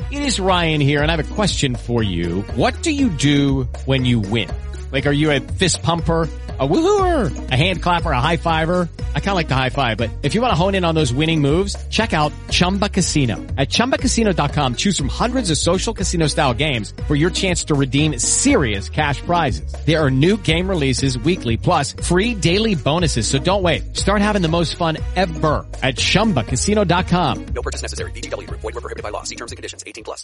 It is Ryan here, and I have a question for you. What do you do when you win? Like, are you a fist pumper, a woohooer, a hand clapper, a high fiver? I kind of like the high five, but if you want to hone in on those winning moves, check out Chumba Casino. At ChumbaCasino.com, choose from hundreds of social casino style games for your chance to redeem serious cash prizes. There are new game releases weekly, plus free daily bonuses. So don't wait. Start having the most fun ever at ChumbaCasino.com. No purchase necessary. VGW Group. Void where prohibited by law. See terms and conditions. 18+.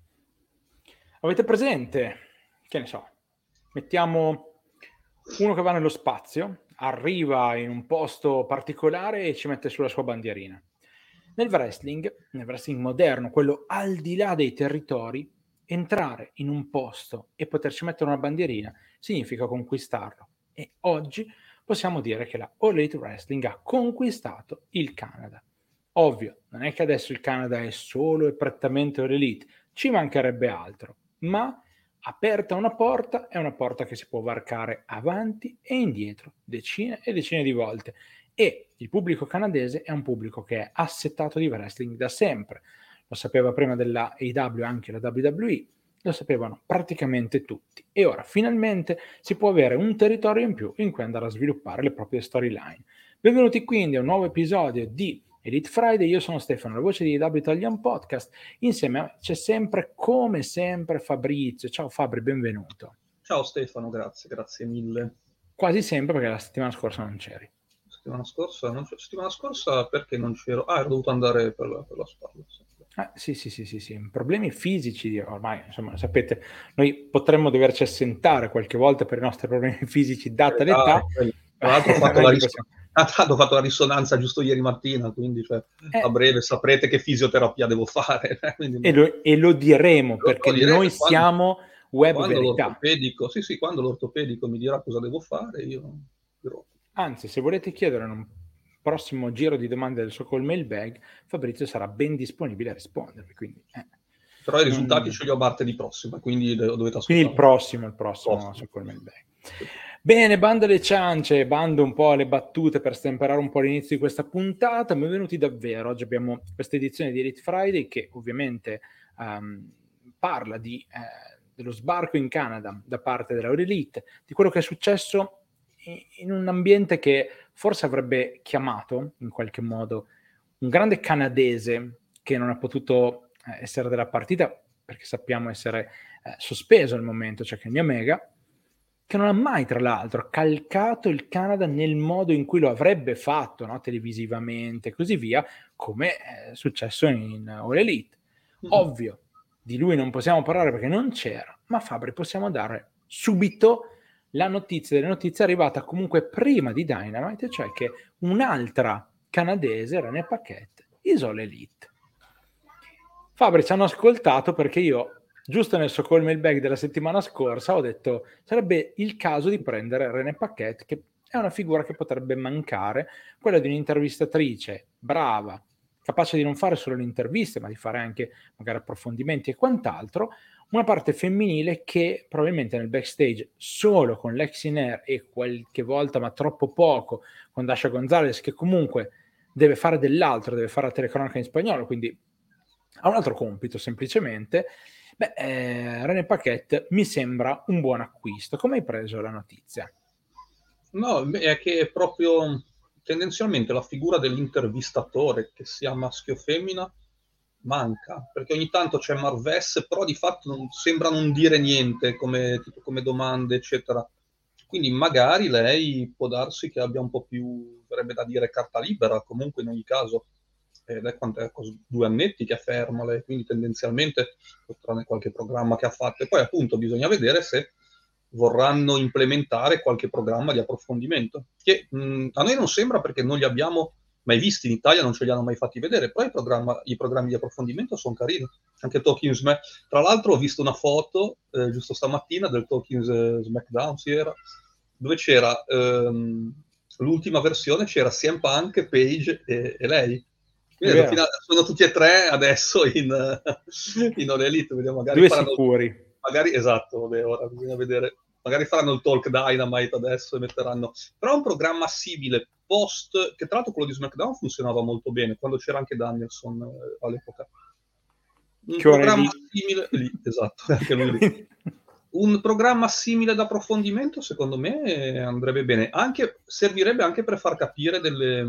Avete presente? Che ne so. Mettiamo uno che va nello spazio, arriva in un posto particolare e ci mette sulla sua bandierina. Nel wrestling moderno, quello al di là dei territori, entrare in un posto e poterci mettere una bandierina significa conquistarlo. E oggi possiamo dire che la All Elite Wrestling ha conquistato il Canada. Ovvio, non è che adesso il Canada è solo e prettamente All Elite, ci mancherebbe altro, ma aperta una porta, è una porta che si può varcare avanti e indietro decine e decine di volte, e il pubblico canadese è un pubblico che è assettato di wrestling da sempre. Lo sapeva prima della AEW anche la WWE, lo sapevano praticamente tutti, e ora finalmente si può avere un territorio in più in cui andare a sviluppare le proprie storyline. Benvenuti quindi a un nuovo episodio di Elite Friday. Io sono Stefano, la voce di AEW Italian Podcast. Insieme a me c'è sempre, come sempre, Fabrizio. Ciao Fabri, benvenuto. Ciao Stefano, grazie mille. Quasi sempre, perché la settimana scorsa non c'eri. Settimana scorsa perché non c'ero? Ero dovuto andare per la spalla. Sì. Problemi fisici ormai, insomma, sapete, noi potremmo doverci assentare qualche volta per i nostri problemi fisici, data l'età. Tra l'altro ho fatto la risonanza giusto ieri mattina, quindi a breve saprete che fisioterapia devo fare. E lo diremo, perché noi siamo web verità. Quando l'ortopedico mi dirà cosa devo fare, io dirò. Anzi, se volete chiedere in un prossimo giro di domande del suo call mailbag, Fabrizio sarà ben disponibile a rispondervi. Quindi, Però i risultati ce li ho martedì prossimo, quindi dovete ascoltare. Quindi il prossimo sul call mailbag. Bene, bando alle ciance, bando un po' alle battute per stemperare un po' l'inizio di questa puntata. Benvenuti davvero. Oggi abbiamo questa edizione di Elite Friday che ovviamente parla dello sbarco in Canada da parte della All Elite, di quello che è successo in un ambiente che forse avrebbe chiamato in qualche modo un grande canadese che non ha potuto essere della partita perché sappiamo essere sospeso al momento, cioè Kenny Omega, che non ha mai tra l'altro calcato il Canada nel modo in cui lo avrebbe fatto, no? Televisivamente e così via, come è successo in All Elite. Ovvio, di lui non possiamo parlare perché non c'era, ma Fabri possiamo dare subito la notizia delle notizie arrivata comunque prima di Dynamite, cioè che un'altra canadese, René Paquette, is All Elite. Fabri ci hanno ascoltato perché io, giusto nel suo call mailbag della settimana scorsa, ho detto sarebbe il caso di prendere René Paquette, che è una figura che potrebbe mancare, quella di un'intervistatrice brava, capace di non fare solo le interviste, ma di fare anche magari approfondimenti e quant'altro, una parte femminile che probabilmente nel backstage solo con Lexi Nair e qualche volta, ma troppo poco, con Dasha Gonzalez, che comunque deve fare dell'altro, deve fare la telecronaca in spagnolo, quindi ha un altro compito semplicemente. René Paquette mi sembra un buon acquisto. Come hai preso la notizia? No, è che è proprio tendenzialmente la figura dell'intervistatore, che sia maschio o femmina, manca, perché ogni tanto c'è Marvess, però di fatto sembra non dire niente come domande, eccetera. Quindi magari lei può darsi che abbia un po' più, verrebbe da dire, carta libera, comunque in ogni caso. Ed è 2 annetti che è ferma lei, quindi tendenzialmente, tranne qualche programma che ha fatto, e poi appunto bisogna vedere se vorranno implementare qualche programma di approfondimento, che a noi non sembra perché non li abbiamo mai visti in Italia, non ce li hanno mai fatti vedere, però i programmi di approfondimento sono carini. Anche Talking Smack, tra l'altro ho visto una foto giusto stamattina del Talking Smackdown, dove c'era l'ultima versione, c'era CM Punk, Paige e lei. Quindi sono tutti e tre adesso in All Elite, vediamo, magari due sicuri. Magari, esatto, vabbè, ora bisogna vedere. Magari faranno il Talk Dynamite adesso e metteranno. Però è un programma simile, che tra l'altro quello di SmackDown funzionava molto bene, quando c'era anche Danielson all'epoca. un Che ora è programma lì. simile lì, esatto, anche lui lì. Un programma simile d'approfondimento, secondo me, andrebbe bene. Servirebbe anche per far capire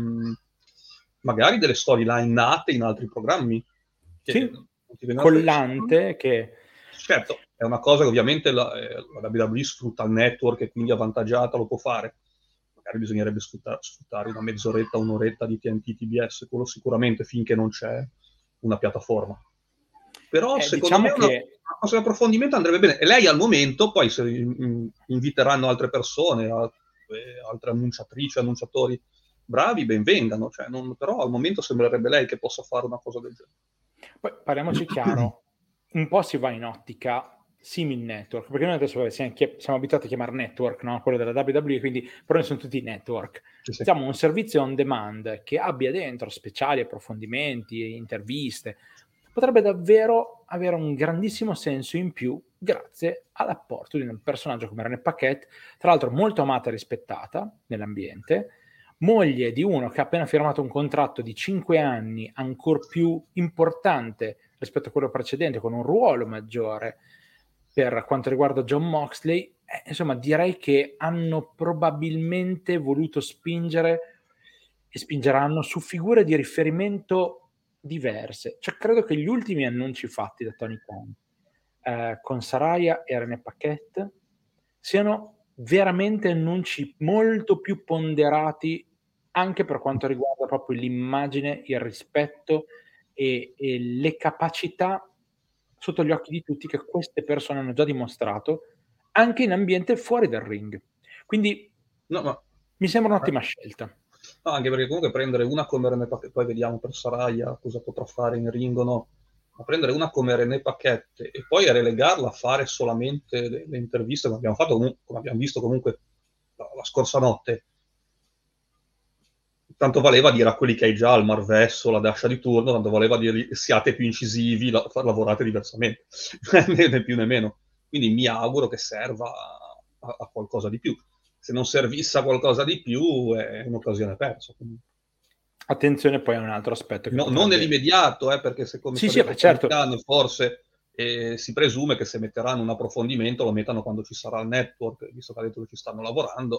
magari delle storyline nate in altri programmi. Che Sì, non ti vengono collante che... Certo, è una cosa che ovviamente la WWE sfrutta il network e quindi avvantaggiata lo può fare. Magari bisognerebbe sfruttare una mezz'oretta, un'oretta di TNT TBS, quello sicuramente, finché non c'è una piattaforma. Però secondo diciamo me una che cosa di approfondimento andrebbe bene. E lei al momento, poi se inviteranno altre persone, altre annunciatrici, annunciatori bravi, ben vengano. Cioè, però al momento sembrerebbe lei che possa fare una cosa del genere. poi parliamoci chiaro, un po' si va in ottica simil network, perché noi adesso siamo abituati a chiamare network, no? Quello della WWE, quindi però noi sono tutti network. Sì. Siamo un servizio on demand che abbia dentro speciali approfondimenti, interviste. Potrebbe davvero avere un grandissimo senso in più grazie all'apporto di un personaggio come René Paquette, tra l'altro molto amata e rispettata nell'ambiente, moglie di uno che ha appena firmato un contratto di 5 anni, ancor più importante rispetto a quello precedente, con un ruolo maggiore per quanto riguarda Jon Moxley. Insomma, direi che hanno probabilmente voluto spingere e spingeranno su figure di riferimento diverse. Cioè, credo che gli ultimi annunci fatti da Tony Khan con Saraya e René Paquette siano veramente annunci molto più ponderati anche per quanto riguarda proprio l'immagine, il rispetto e le capacità sotto gli occhi di tutti che queste persone hanno già dimostrato anche in ambiente fuori dal ring. Quindi mi sembra un'ottima scelta. No, anche perché comunque prendere una come René Paquette, poi vediamo per Saraya cosa potrà fare in ring o no, ma prendere una come René Paquette e poi relegarla a fare solamente le interviste come abbiamo fatto, come abbiamo visto comunque la scorsa notte, tanto valeva dire a quelli che hai già il Marvesso, la Dasha di turno, tanto valeva dire siate più incisivi, lavorate diversamente, né più né meno. Quindi mi auguro che serva a qualcosa di più. Se non servisse a qualcosa di più è un'occasione persa. Attenzione poi a un altro aspetto che non nell'immediato, perché secondo me certo. forse si presume che se metteranno un approfondimento lo mettano quando ci sarà il network, visto che ha detto che ci stanno lavorando.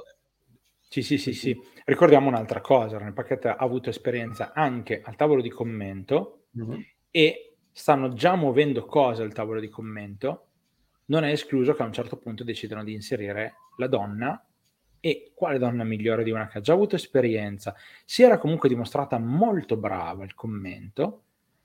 Sì. Ricordiamo un'altra cosa, René Paquette ha avuto esperienza anche al tavolo di commento e stanno già muovendo cose al tavolo di commento. Non è escluso che a un certo punto decidano di inserire la donna, e quale donna migliore di una che ha già avuto esperienza, si era comunque dimostrata molto brava al commento.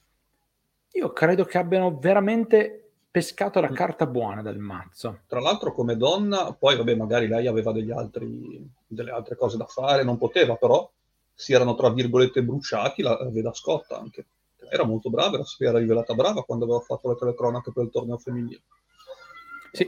Io credo che abbiano veramente pescato la carta buona dal mazzo. Tra l'altro come donna, poi vabbè magari lei aveva delle altre cose da fare, non poteva, però si erano tra virgolette bruciati la Veda Scott anche. Era molto brava, si era rivelata brava quando aveva fatto le telecronache per il torneo femminile. Sì.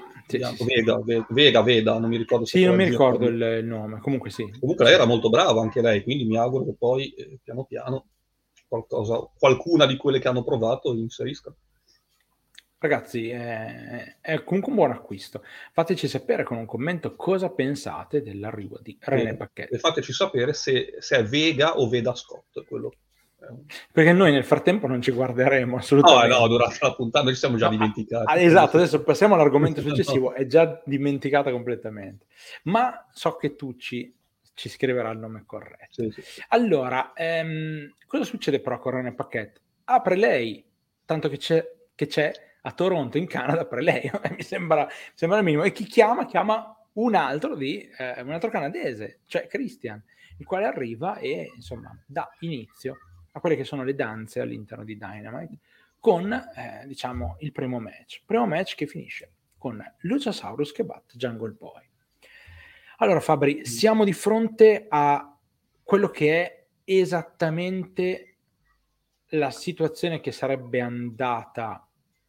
Veda, non mi ricordo se non mi ricordo il nome, comunque sì. Comunque lei era molto brava anche lei, quindi mi auguro che poi piano piano qualcuna di quelle che hanno provato inserisca. Ragazzi, è comunque un buon acquisto. Fateci sapere con un commento cosa pensate dell'arrivo di René Paquette. E fateci sapere se è Vega o Veda Scott, quello. Perché noi nel frattempo non ci guarderemo assolutamente. No, durante la puntata ci siamo già dimenticati. Esatto, adesso passiamo all'argomento successivo, è già dimenticata completamente. Ma so che tu ci scriverà il nome corretto. Sì. Allora, cosa succede però con René Paquette? Apre lei, tanto che c'è a Toronto, in Canada, apre lei. Mi sembra il minimo. E chi chiama un altro canadese, cioè Christian, il quale arriva e insomma dà inizio a quelle che sono le danze all'interno di Dynamite con diciamo il primo match che finisce con Luchasaurus che batte Jungle Boy. Allora Fabri, siamo di fronte a quello che è esattamente la situazione che sarebbe andata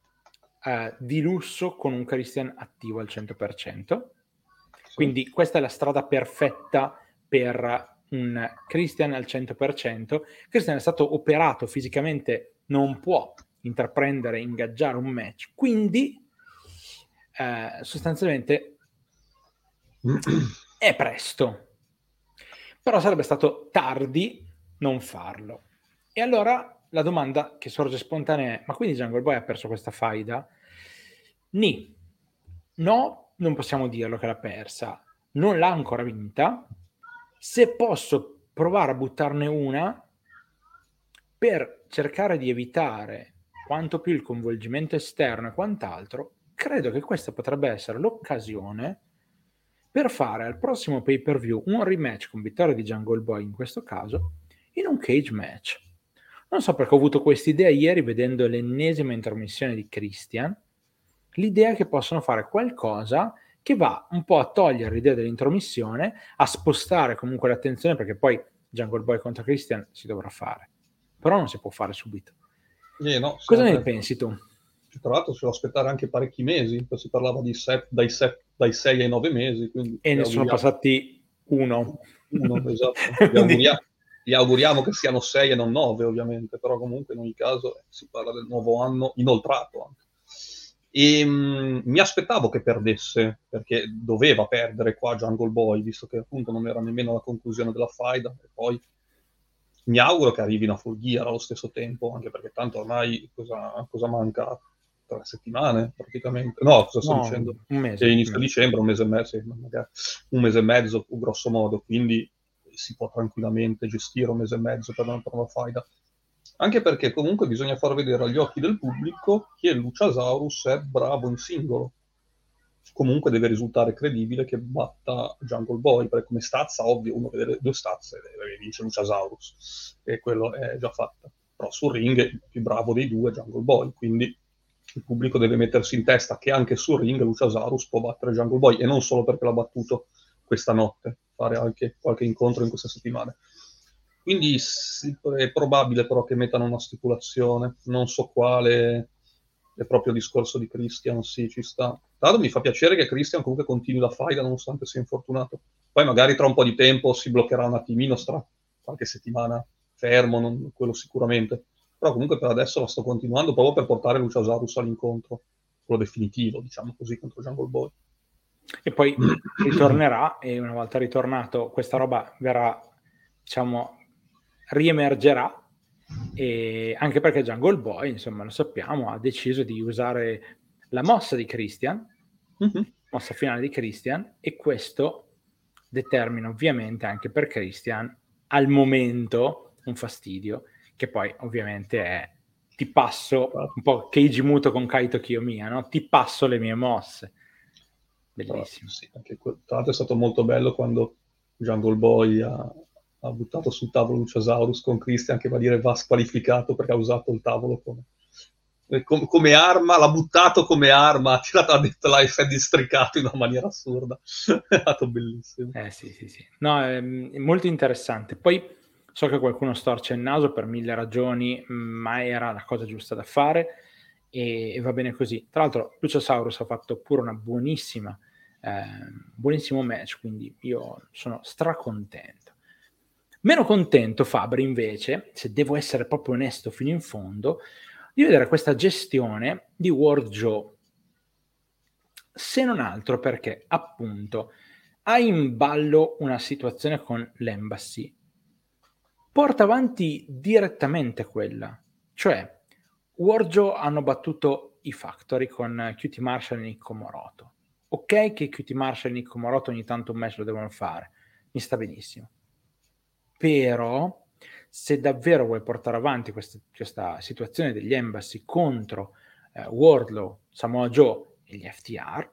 di lusso con un Christian attivo al 100%. Quindi questa è la strada perfetta per un Christian al 100%. Christian è stato operato fisicamente, non può intraprendere, ingaggiare un match, quindi sostanzialmente è presto, però sarebbe stato tardi non farlo. E allora la domanda che sorge spontanea è: ma quindi Jungle Boy ha perso questa faida? No, non possiamo dirlo che l'ha persa, non l'ha ancora vinta. Se posso provare a buttarne una per cercare di evitare quanto più il coinvolgimento esterno e quant'altro, credo che questa potrebbe essere l'occasione per fare al prossimo pay-per-view un rematch con vittoria di Jungle Boy, in questo caso, in un cage match. Non so perché ho avuto questa idea ieri vedendo l'ennesima intermissione di Christian, l'idea che possono fare qualcosa che va un po' a togliere l'idea dell'intromissione, a spostare comunque l'attenzione, perché poi Jungle Boy contro Christian si dovrà fare, però non si può fare subito. No, Cosa ne pensi tu? Tra l'altro si può aspettare anche parecchi mesi, si parlava di dai 6 ai 9 mesi. Quindi e ne sono passati uno. Esatto. Gli auguriamo che siano 6 e non 9, ovviamente, però comunque in ogni caso si parla del nuovo anno inoltrato anche. E mi aspettavo che perdesse, perché doveva perdere qua Jungle Boy, visto che appunto non era nemmeno la conclusione della faida, e poi mi auguro che arrivi una Full Gear allo stesso tempo, anche perché tanto ormai cosa manca? 3 settimane praticamente. No, cosa sto dicendo? Un mese. Inizio dicembre, un mese e mezzo, grosso modo, quindi si può tranquillamente gestire un mese e mezzo per una faida. Anche perché comunque bisogna far vedere agli occhi del pubblico che Luchasaurus è bravo in singolo. Comunque deve risultare credibile che batta Jungle Boy, perché come stazza, ovvio, uno vede le 2 stazze e vince Luchasaurus, e quello è già fatta. Però sul ring il più bravo dei due è Jungle Boy, quindi il pubblico deve mettersi in testa che anche sul ring Luchasaurus può battere Jungle Boy, e non solo perché l'ha battuto questa notte, fare anche qualche incontro in questa settimana. Quindi è probabile però che mettano una stipulazione, non so quale, è proprio il discorso di Christian, sì, ci sta. Tra l'altro mi fa piacere che Christian comunque continui la faida nonostante sia infortunato. Poi magari tra un po' di tempo si bloccherà un attimino, starà qualche settimana fermo, quello sicuramente. Però comunque per adesso la sto continuando proprio per portare Luchasaurus all'incontro, quello definitivo, diciamo così, contro Jungle Boy. E poi ritornerà, e una volta ritornato questa roba verrà, diciamo, riemergerà, e anche perché Jungle Boy, insomma, lo sappiamo, ha deciso di usare la mossa di Christian, mossa finale di Christian, e questo determina ovviamente anche per Christian al momento un fastidio, che poi ovviamente è: ti passo un po' Keiji Muto con Kaito Kiyomiya, no? Ti passo le mie mosse. Bellissimo. Sì, anche tra l'altro è stato molto bello quando Jungle Boy ha buttato sul tavolo Luchasaurus con Christian, che va a dire va squalificato perché ha usato il tavolo come arma, l'ha buttato come arma, ha tirato, ha detto là, e si è districato in una maniera assurda. È stato bellissimo. Sì. No, è molto interessante. Poi so che qualcuno storce il naso per 1000 ragioni, ma era la cosa giusta da fare, e va bene così. Tra l'altro Luchasaurus ha fatto pure una buonissimo match, quindi io sono stracontento. Meno contento Fabri invece, se devo essere proprio onesto fino in fondo, di vedere questa gestione di World Joe, se non altro perché appunto ha in ballo una situazione con l'Embassy, porta avanti direttamente quella, cioè World Joe hanno battuto i Factory con QT Marshall e Nick Comoroto. Ok che QT Marshall e Nick Comoroto ogni tanto un match lo devono fare, mi sta benissimo, però se davvero vuoi portare avanti questa situazione degli Embassy contro Wardlow, Samoa Joe e gli FTR,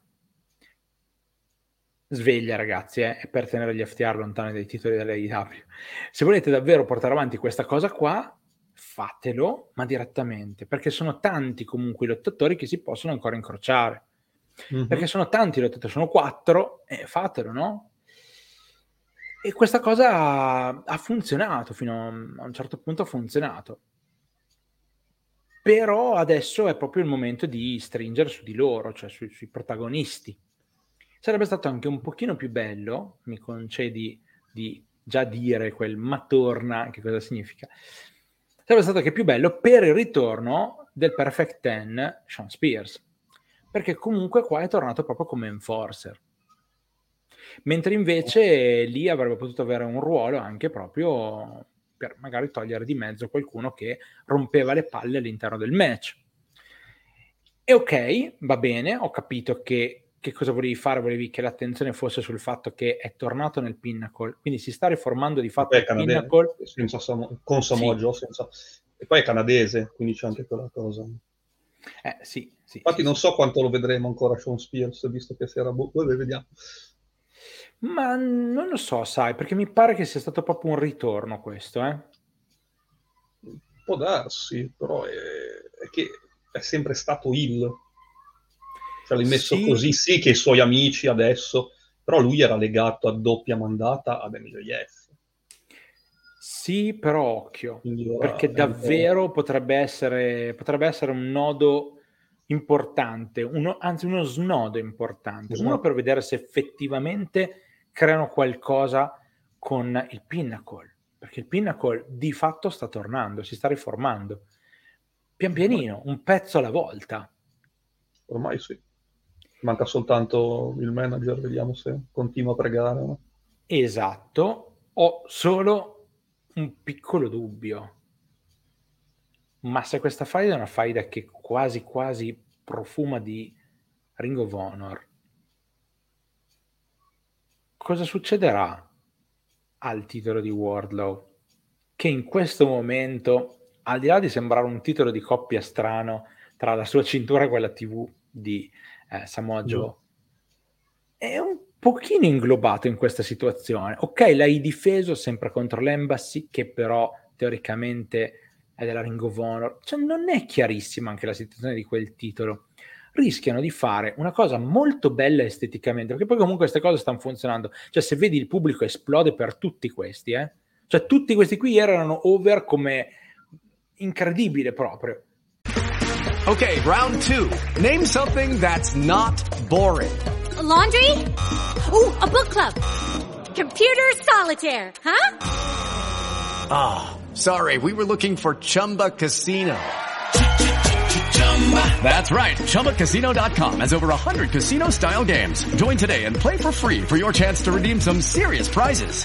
sveglia ragazzi, è per tenere gli FTR lontani dai titoli dell'AEW. Se volete davvero portare avanti questa cosa qua, fatelo, ma direttamente, perché sono tanti comunque i lottatori che si possono ancora incrociare, perché sono tanti i lottatori, sono 4, fatelo, no? E questa cosa ha funzionato, fino a un certo punto ha funzionato, però adesso è proprio il momento di stringere su di loro, cioè sui protagonisti. Sarebbe stato anche un pochino più bello, mi concedi di già dire quel ma torna, che cosa significa? Sarebbe stato anche più bello per il ritorno del Perfect 10 Shawn Spears, perché comunque qua è tornato proprio come enforcer, mentre invece lì avrebbe potuto avere un ruolo anche proprio per magari togliere di mezzo qualcuno che rompeva le palle all'interno del match. E ok, va bene, ho capito che cosa volevi fare, volevi che l'attenzione fosse sul fatto che è tornato nel Pinnacle, quindi si sta riformando di fatto il Pinnacle. Con Samoa Joe, e poi è canadese, quindi c'è anche quella cosa. Sì. Infatti non so quanto lo vedremo ancora Sean Spears, visto che si era... vediamo. Ma non lo so, sai, perché mi pare che sia stato proprio un ritorno questo, Può darsi, però è che è sempre stato heel. Cioè l'hai messo così, sì, che i suoi amici adesso, però lui era legato a doppia mandata ad MJF. Sì, però occhio, perché davvero potrebbe essere un nodo importante, anzi uno snodo importante, uno per vedere se effettivamente creano qualcosa con il Pinnacle, perché il Pinnacle di fatto sta tornando, si sta riformando, pian pianino, un pezzo alla volta. Ormai sì. Manca soltanto il manager, vediamo se continua a pregare. No? Esatto, ho solo un piccolo dubbio. Ma se questa faida è una faida che quasi quasi profuma di Ring of Honor, cosa succederà al titolo di Wardlow? Che in questo momento, al di là di sembrare un titolo di coppia strano tra la sua cintura e quella TV di Samoa Joe, è un pochino inglobato in questa situazione. Ok, l'hai difeso sempre contro l'Embassy, che però teoricamente è della Ring of Honor, cioè non è chiarissima anche la situazione di quel titolo. Rischiano di fare una cosa molto bella esteticamente, perché poi comunque queste cose stanno funzionando, cioè se vedi il pubblico esplode per tutti questi, cioè tutti questi qui erano over come incredibile proprio. Ok, round 2. Name something that's not boring. A laundry? Ooh, a book club. Computer solitaire, huh? Ah. Sorry, we were looking for Chumba Casino. That's right. ChumbaCasino.com has over 100 casino-style games. Join today and play for free for your chance to redeem some serious prizes.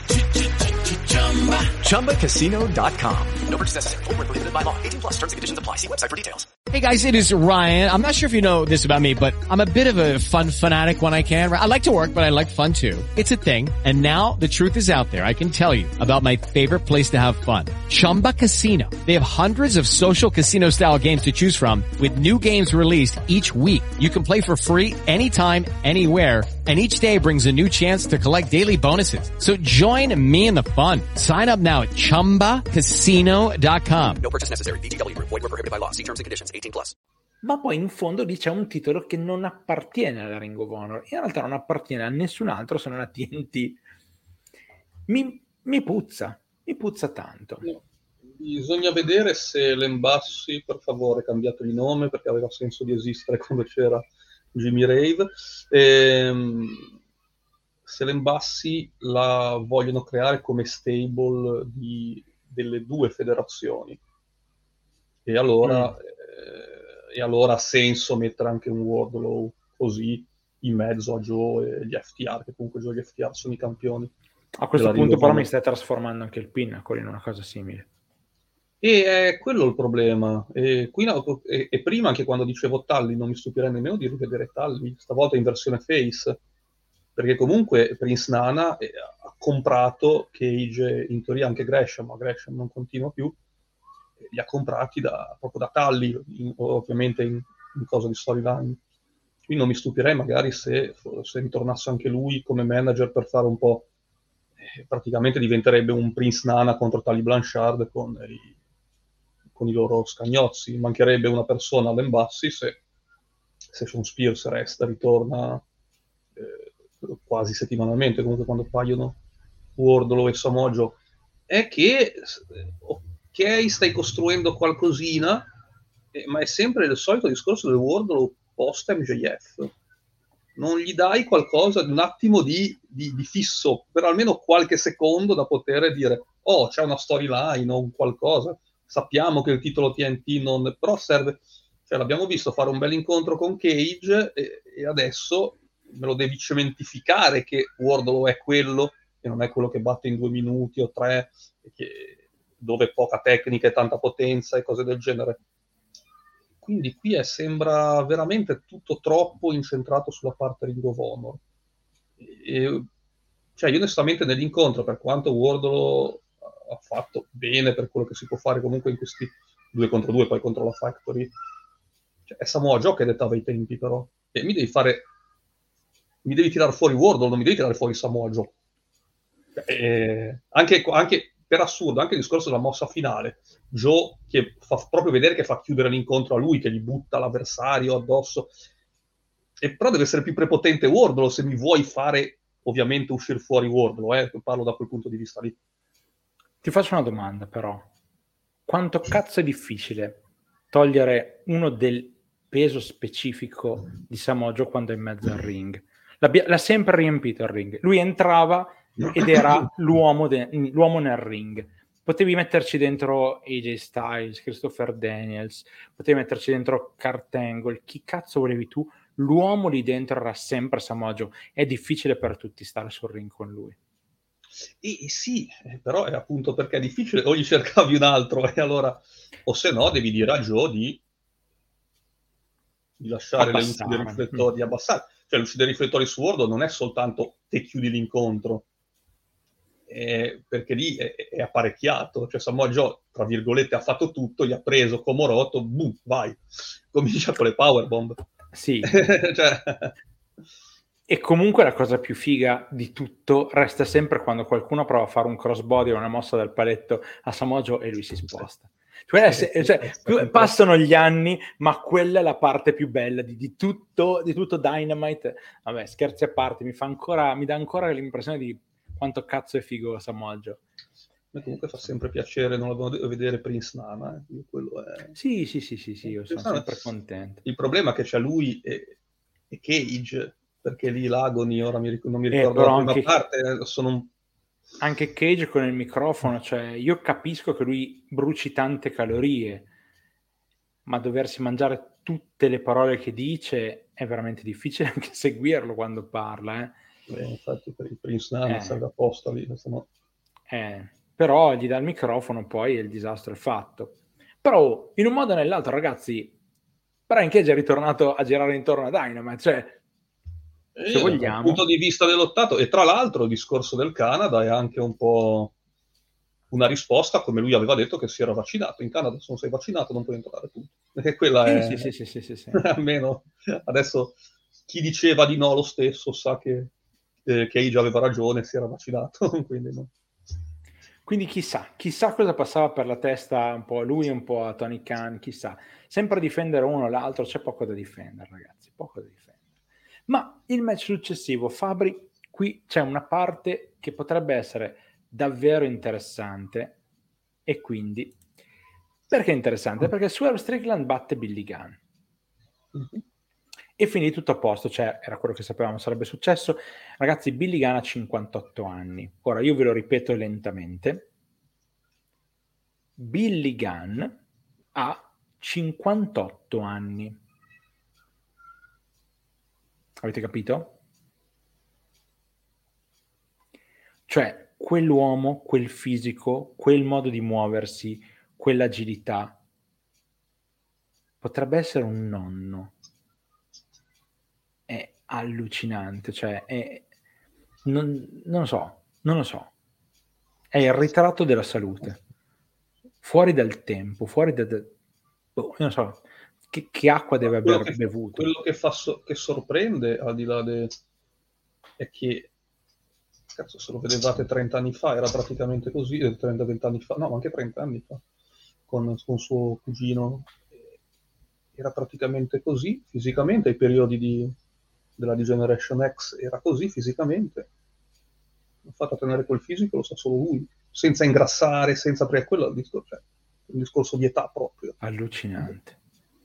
ChumbaCasino.com. No purchase necessary. Void where prohibited by law. 18+ terms and conditions apply. See website for details. Hey guys, it is Ryan. I'm not sure if you know this about me, but I'm a bit of a fun fanatic when I can. I like to work, but I like fun too. It's a thing. And now the truth is out there. I can tell you about my favorite place to have fun. Chumba Casino. They have hundreds of social casino style games to choose from with new games released each week. You can play for free anytime, anywhere. And each day brings a new chance to collect daily bonuses. So join me in the fun. Sign up now at ChumbaCasino.com. No purchase necessary. VGW Group. Void where prohibited by law. See terms and conditions. 18+. Ma poi in fondo lì c'è un titolo che non appartiene alla Ring of Honor, in realtà non appartiene a nessun altro se non a TNT. Mi puzza tanto. No. Bisogna vedere se l'Embassy, per favore, cambiato di nome perché aveva senso di esistere quando c'era Jimmy Rave, se l'Embassy la vogliono creare come stable delle due federazioni, e allora ha senso mettere anche un Wardlow così in mezzo a Joe e gli FTR, che comunque Joe e gli FTR sono i campioni. A questo punto però mi stai trasformando anche il Pinnacle in una cosa simile. E è quello il problema. E prima, anche quando dicevo Tully, non mi stupirei nemmeno di rivedere Tully, stavolta in versione face, perché comunque Prince Nana ha comprato Cage, in teoria anche Gresham, ma Gresham non continua più, li ha comprati proprio da Tully, ovviamente in cosa di storyline. Quindi non mi stupirei magari se ritornasse anche lui come manager per fare un po', praticamente diventerebbe un Prince Nana contro Tully Blanchard con i loro scagnozzi. Mancherebbe una persona all'Embassy se Sean Spears ritorna quasi settimanalmente, comunque quando paiono Wardlow e Samoa Joe. È che ok, stai costruendo qualcosina, ma è sempre il solito discorso del Wardlow post MJF. Non gli dai qualcosa di un attimo di fisso, per almeno qualche secondo, da poter dire oh, c'è una storyline o un qualcosa. Sappiamo che il titolo TNT non... però serve, cioè l'abbiamo visto fare un bel incontro con Cage e adesso me lo devi cementificare che Wardlow è quello e non è quello che batte in 2 minuti o 3, che dove poca tecnica e tanta potenza e cose del genere. Quindi qui sembra veramente tutto troppo incentrato sulla parte Ring of Honor. Cioè, io onestamente nell'incontro, per quanto Wardlow ha fatto bene per quello che si può fare comunque in questi 2 contro 2, poi contro la Factory, cioè, è Samoa Joe che dettava i tempi, però. E mi devi tirare fuori Wardlow, non mi devi tirare fuori Samoa Joe. Anche per assurdo, anche il discorso della mossa finale, Joe che fa proprio vedere che fa chiudere l'incontro a lui, che gli butta l'avversario addosso, e però deve essere più prepotente Wardlow se mi vuoi fare ovviamente uscire fuori Wardlow, parlo da quel punto di vista lì. Ti faccio una domanda però: quanto cazzo è difficile togliere uno del peso specifico di Samoa Joe quando è in mezzo al ring? L'ha sempre riempito il ring, lui entrava ed era l'uomo nel ring. Potevi metterci dentro AJ Styles, Christopher Daniels, potevi metterci dentro Kurt Angle, chi cazzo volevi tu, l'uomo lì dentro era sempre Samoa Joe. È difficile per tutti stare sul ring con lui. Sì, però è appunto perché è difficile, o gli cercavi un altro e allora, o se no devi dire a Joe di lasciare le luci dei riflettori, di abbassare. Cioè, luci dei riflettori su Wardlow non è soltanto te chiudi l'incontro, perché lì è apparecchiato. Cioè, Samoa Joe, tra virgolette, ha fatto tutto, gli ha preso Komoroto, boom, vai, comincia con le powerbomb. Sì. Cioè... E comunque la cosa più figa di tutto resta sempre quando qualcuno prova a fare un crossbody o una mossa dal paletto a Samoa Joe e lui si sposta. Passano gli anni, ma quella è la parte più bella di tutto Dynamite. Vabbè, scherzi a parte, mi dà ancora l'impressione di quanto cazzo è figo Samoa Joe. Comunque fa sempre piacere vedere Prince Nana. Quello è... Sì, io sono sempre contento. Il problema è che c'è lui e Cage, perché lì l'Agony, ora non mi ricordo la prima parte, sono anche Cage con il microfono, cioè io capisco che lui bruci tante calorie, ma doversi mangiare tutte le parole che dice è veramente difficile anche seguirlo quando parla. Infatti per il Prince Nana serve apposta lì, no? Però gli dà il microfono, poi il disastro è fatto. Però in un modo o nell'altro, ragazzi, Brian Cage è ritornato a girare intorno a Dynamite, cioè se vogliamo, dal punto di vista dell'ottato, e tra l'altro il discorso del Canada è anche un po' una risposta, come lui aveva detto, che si era vaccinato. In Canada se non sei vaccinato non puoi entrare tu, perché quella è sì. almeno adesso chi diceva di no lo stesso sa che Cage aveva ragione, si era vaccinato. Quindi chissà cosa passava per la testa un po' a lui e un po' a Tony Khan, chissà. Sempre difendere uno o l'altro, c'è poco da difendere, ragazzi, poco da difendere. Ma il match successivo, Fabri, qui c'è una parte che potrebbe essere davvero interessante, e quindi perché interessante? Perché Swerve Strickland batte Billy Gunn e quindi tutto a posto, cioè era quello che sapevamo sarebbe successo. Ragazzi, Billy Gunn ha 58 anni. Ora io ve lo ripeto lentamente: Billy Gunn ha 58 anni. Avete capito? Cioè, quell'uomo, quel fisico, quel modo di muoversi, quell'agilità, potrebbe essere un nonno. È allucinante, cioè, non lo so. È il ritratto della salute. Fuori dal tempo, fuori da... non so... Che acqua deve aver bevuto? Quello che sorprende, al di là è che, cazzo, se lo vedevate 30 anni fa, era praticamente così, 30-20 anni fa, no, anche 30 anni fa, con suo cugino, era praticamente così, fisicamente, ai periodi della Generation X era così, fisicamente. L'ha fatto tenere quel fisico, lo sa solo lui, senza ingrassare, senza... perché quello è un discorso di età proprio. Allucinante.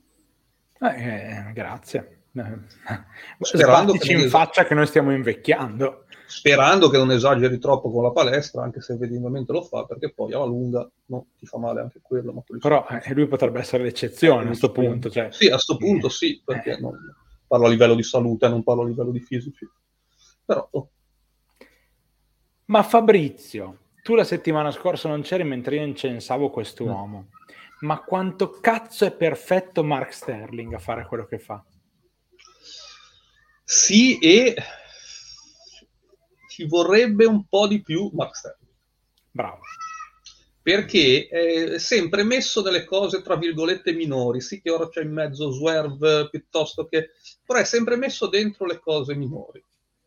Grazie. Sperando che in faccia che noi stiamo invecchiando. Sperando che non esageri troppo con la palestra, anche se evidentemente lo fa, perché poi alla lunga ti fa male anche quello. Ma però lui potrebbe essere l'eccezione a questo punto. Cioè... Sì, a questo punto sì, perché non parlo a livello di salute, non parlo a livello di fisici. Però... Ma Fabrizio, tu la settimana scorsa non c'eri mentre io incensavo quest'uomo. Ma quanto cazzo è perfetto Mark Sterling a fare quello che fa? Sì, e ci vorrebbe un po' di più Mark Sterling. Bravo. Perché è sempre messo delle cose tra virgolette minori, sì che ora c'è in mezzo Swerve piuttosto che... però è sempre messo dentro le cose minori.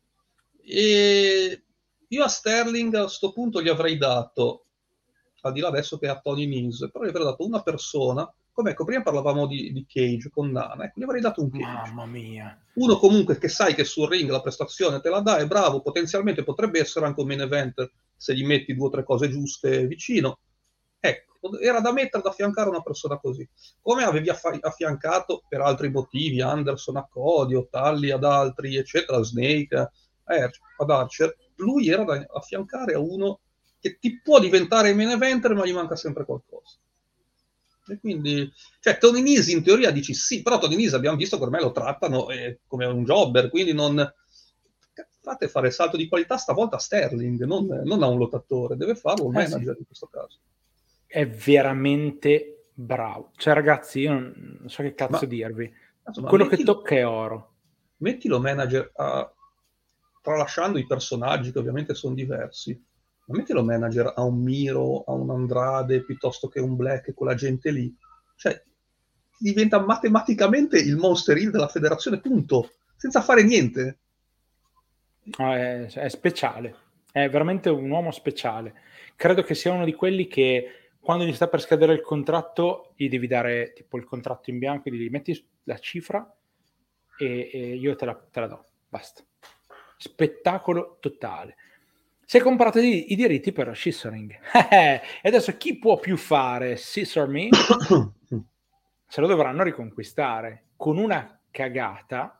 E io a Sterling a questo punto gli avrei dato, al di là adesso che è a Tony Nese, però gli avrei dato una persona, come ecco, prima parlavamo di Cage con Nana, ecco, gli avrei dato un Cage. Mamma mia. Uno comunque che sai che sul ring la prestazione te la dà, è bravo, potenzialmente potrebbe essere anche un main event se gli metti 2 o 3 cose giuste vicino. Ecco, era da mettere, da affiancare una persona così. Come avevi affiancato per altri motivi Anderson a Cody, o Tully ad altri, eccetera, Snake ad Archer, lui era da affiancare a uno che ti può diventare main eventer, ma gli manca sempre qualcosa. E quindi, cioè, Tony Nese in teoria dici sì, però Tony Nese abbiamo visto che ormai lo trattano come un jobber, quindi non fate fare il salto di qualità stavolta a Sterling, non a un lottatore, deve farlo un manager in questo caso. È veramente bravo. Cioè, ragazzi, io non so che cazzo dirvi. Quello che tocca è oro. Mettilo manager tralasciando i personaggi che ovviamente sono diversi, ma mettilo manager a un Miro, a un Andrade, piuttosto che un Black, quella gente lì. Cioè, diventa matematicamente il Monster Hill della federazione, punto. Senza fare niente. È speciale. È veramente un uomo speciale. Credo che sia uno di quelli che quando gli sta per scadere il contratto gli devi dare tipo il contratto in bianco, gli metti la cifra e io te la do. Basta. Spettacolo totale. Si è comprato i diritti per Scissoring. E adesso chi può più fare Scissor Me? Se lo dovranno riconquistare con una cagata.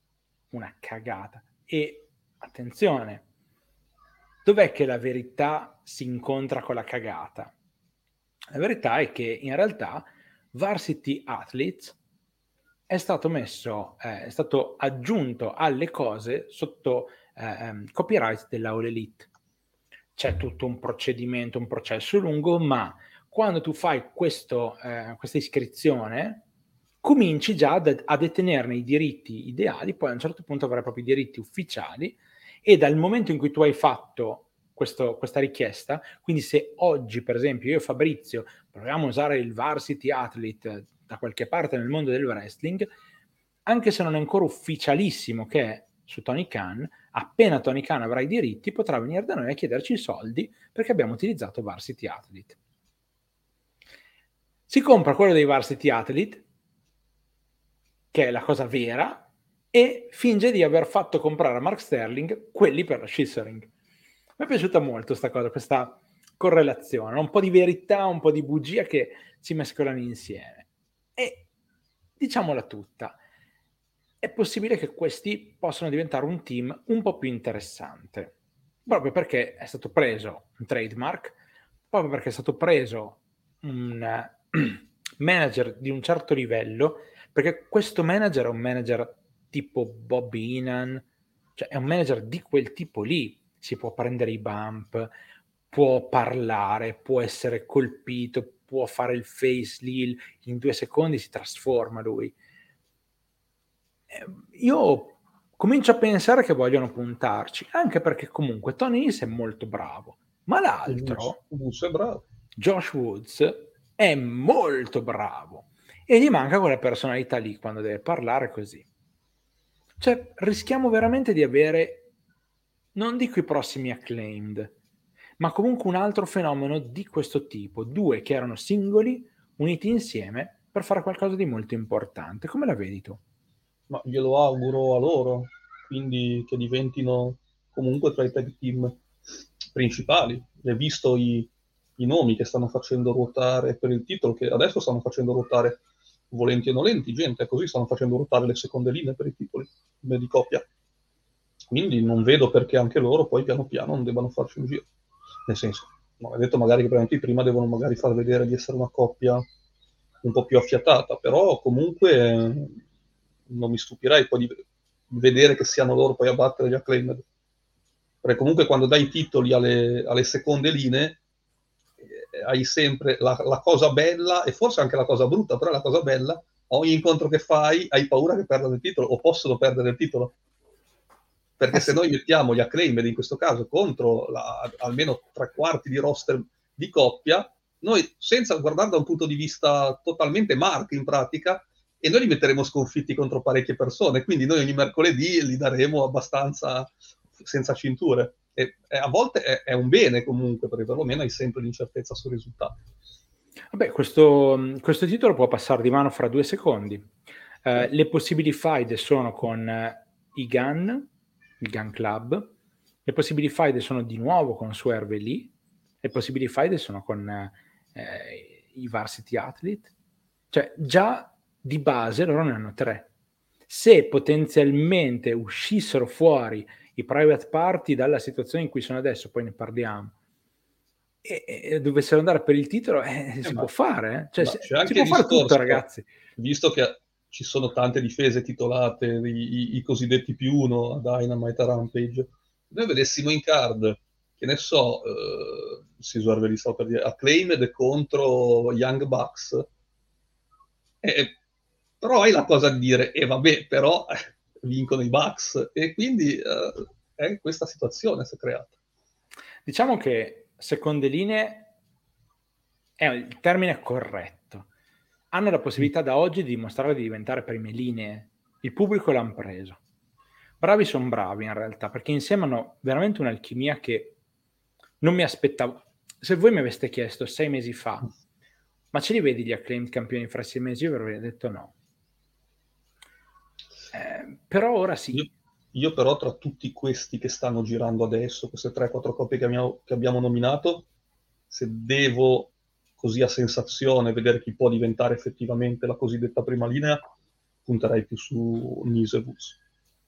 E attenzione, dov'è che la verità si incontra con la cagata? La verità è che in realtà Varsity Athletes è stato aggiunto alle cose sotto copyright della All Elite. C'è tutto un procedimento, un processo lungo, ma quando tu fai questa iscrizione cominci già a detenerne i diritti ideali, poi a un certo punto avrai proprio i diritti ufficiali, e dal momento in cui tu hai fatto questa richiesta, quindi se oggi per esempio io e Fabrizio proviamo a usare il Varsity Athlete da qualche parte nel mondo del wrestling, anche se non è ancora ufficialissimo che è su Tony Khan, appena Tony Khan avrà i diritti potrà venire da noi a chiederci i soldi perché abbiamo utilizzato Varsity Athlete. Si compra quello dei Varsity Athlete, che è la cosa vera, e finge di aver fatto comprare a Mark Sterling quelli per la Scissoring. Mi è piaciuta molto questa cosa, questa correlazione, un po' di verità, un po' di bugia che si mescolano insieme. E diciamola tutta, è possibile che questi possano diventare un team un po' più interessante, proprio perché è stato preso un trademark, proprio perché è stato preso un manager di un certo livello, perché questo manager è un manager tipo Bob Heenan, cioè è un manager di quel tipo lì, si può prendere i bump, può parlare, può essere colpito, può fare il face lì, in 2 secondi si trasforma lui. Io comincio a pensare che vogliono puntarci, anche perché comunque Tony Nese è molto bravo, ma l'altro, Woods è bravo. Josh Woods, è molto bravo e gli manca quella personalità lì quando deve parlare così. Cioè, rischiamo veramente di avere, non dico i prossimi Acclaimed, ma comunque un altro fenomeno di questo tipo, 2 che erano singoli, uniti insieme per fare qualcosa di molto importante. Come la vedi tu? Ma glielo auguro a loro, quindi che diventino comunque tra i tag team principali. Hai visto i nomi che stanno facendo ruotare per il titolo, che adesso stanno facendo ruotare volenti e nolenti, gente, così stanno facendo ruotare le seconde linee per i titoli di coppia. Quindi non vedo perché anche loro poi piano piano non debbano farci un giro. Nel senso, non è detto magari che prima devono magari far vedere di essere una coppia un po' più affiatata, però comunque non mi stupirei poi di vedere che siano loro poi a battere gli Acclaimed. perché comunque quando dai i titoli alle seconde linee hai sempre la cosa bella e forse anche la cosa brutta, però la cosa bella, ogni incontro che fai hai paura che perdano il titolo o possono perdere il titolo, perché se noi mettiamo gli Acclaimed in questo caso contro almeno 3/4 di roster di coppia, noi senza guardare da un punto di vista totalmente mark in pratica, e noi li metteremo sconfitti contro parecchie persone, quindi noi ogni mercoledì li daremo abbastanza senza cinture, e a volte è un bene comunque, perché perlomeno hai sempre l'incertezza sul risultato. Vabbè, questo titolo può passare di mano fra 2 secondi. Le possibili faide sono con il Gun Club, le possibili faide sono di nuovo con Swerve Lee, le possibili faide sono con i Varsity Athlete, cioè già di base loro ne hanno 3. Se potenzialmente uscissero fuori i Private Party dalla situazione in cui sono adesso, poi ne parliamo, e dovessero andare per il titolo, si può fare, cioè, si può fare tutto, ragazzi. Visto che ci sono tante difese titolate, i cosiddetti +1 a Dynamite, a Rampage, noi vedessimo in card, che ne so, si Swerve Lee, per dire, Acclaimed contro Young Bucks, però hai la cosa di dire, vabbè, però vincono i Bucks, e quindi questa situazione si è creata. Diciamo che seconde linee è il termine corretto. Hanno la possibilità da oggi di dimostrare di diventare prime linee. Il pubblico l'hanno preso. Bravi sono bravi in realtà, perché insieme hanno veramente un'alchimia che non mi aspettavo. Se voi mi aveste chiesto 6 mesi fa, ma ce li vedi gli Acclaimed campioni fra 6 mesi? Io vi avrei detto no. Però ora sì. Io però tra tutti questi che stanno girando adesso, queste 3-4 coppie che abbiamo nominato, se devo così a sensazione vedere chi può diventare effettivamente la cosiddetta prima linea, punterei più su Nese e Woods.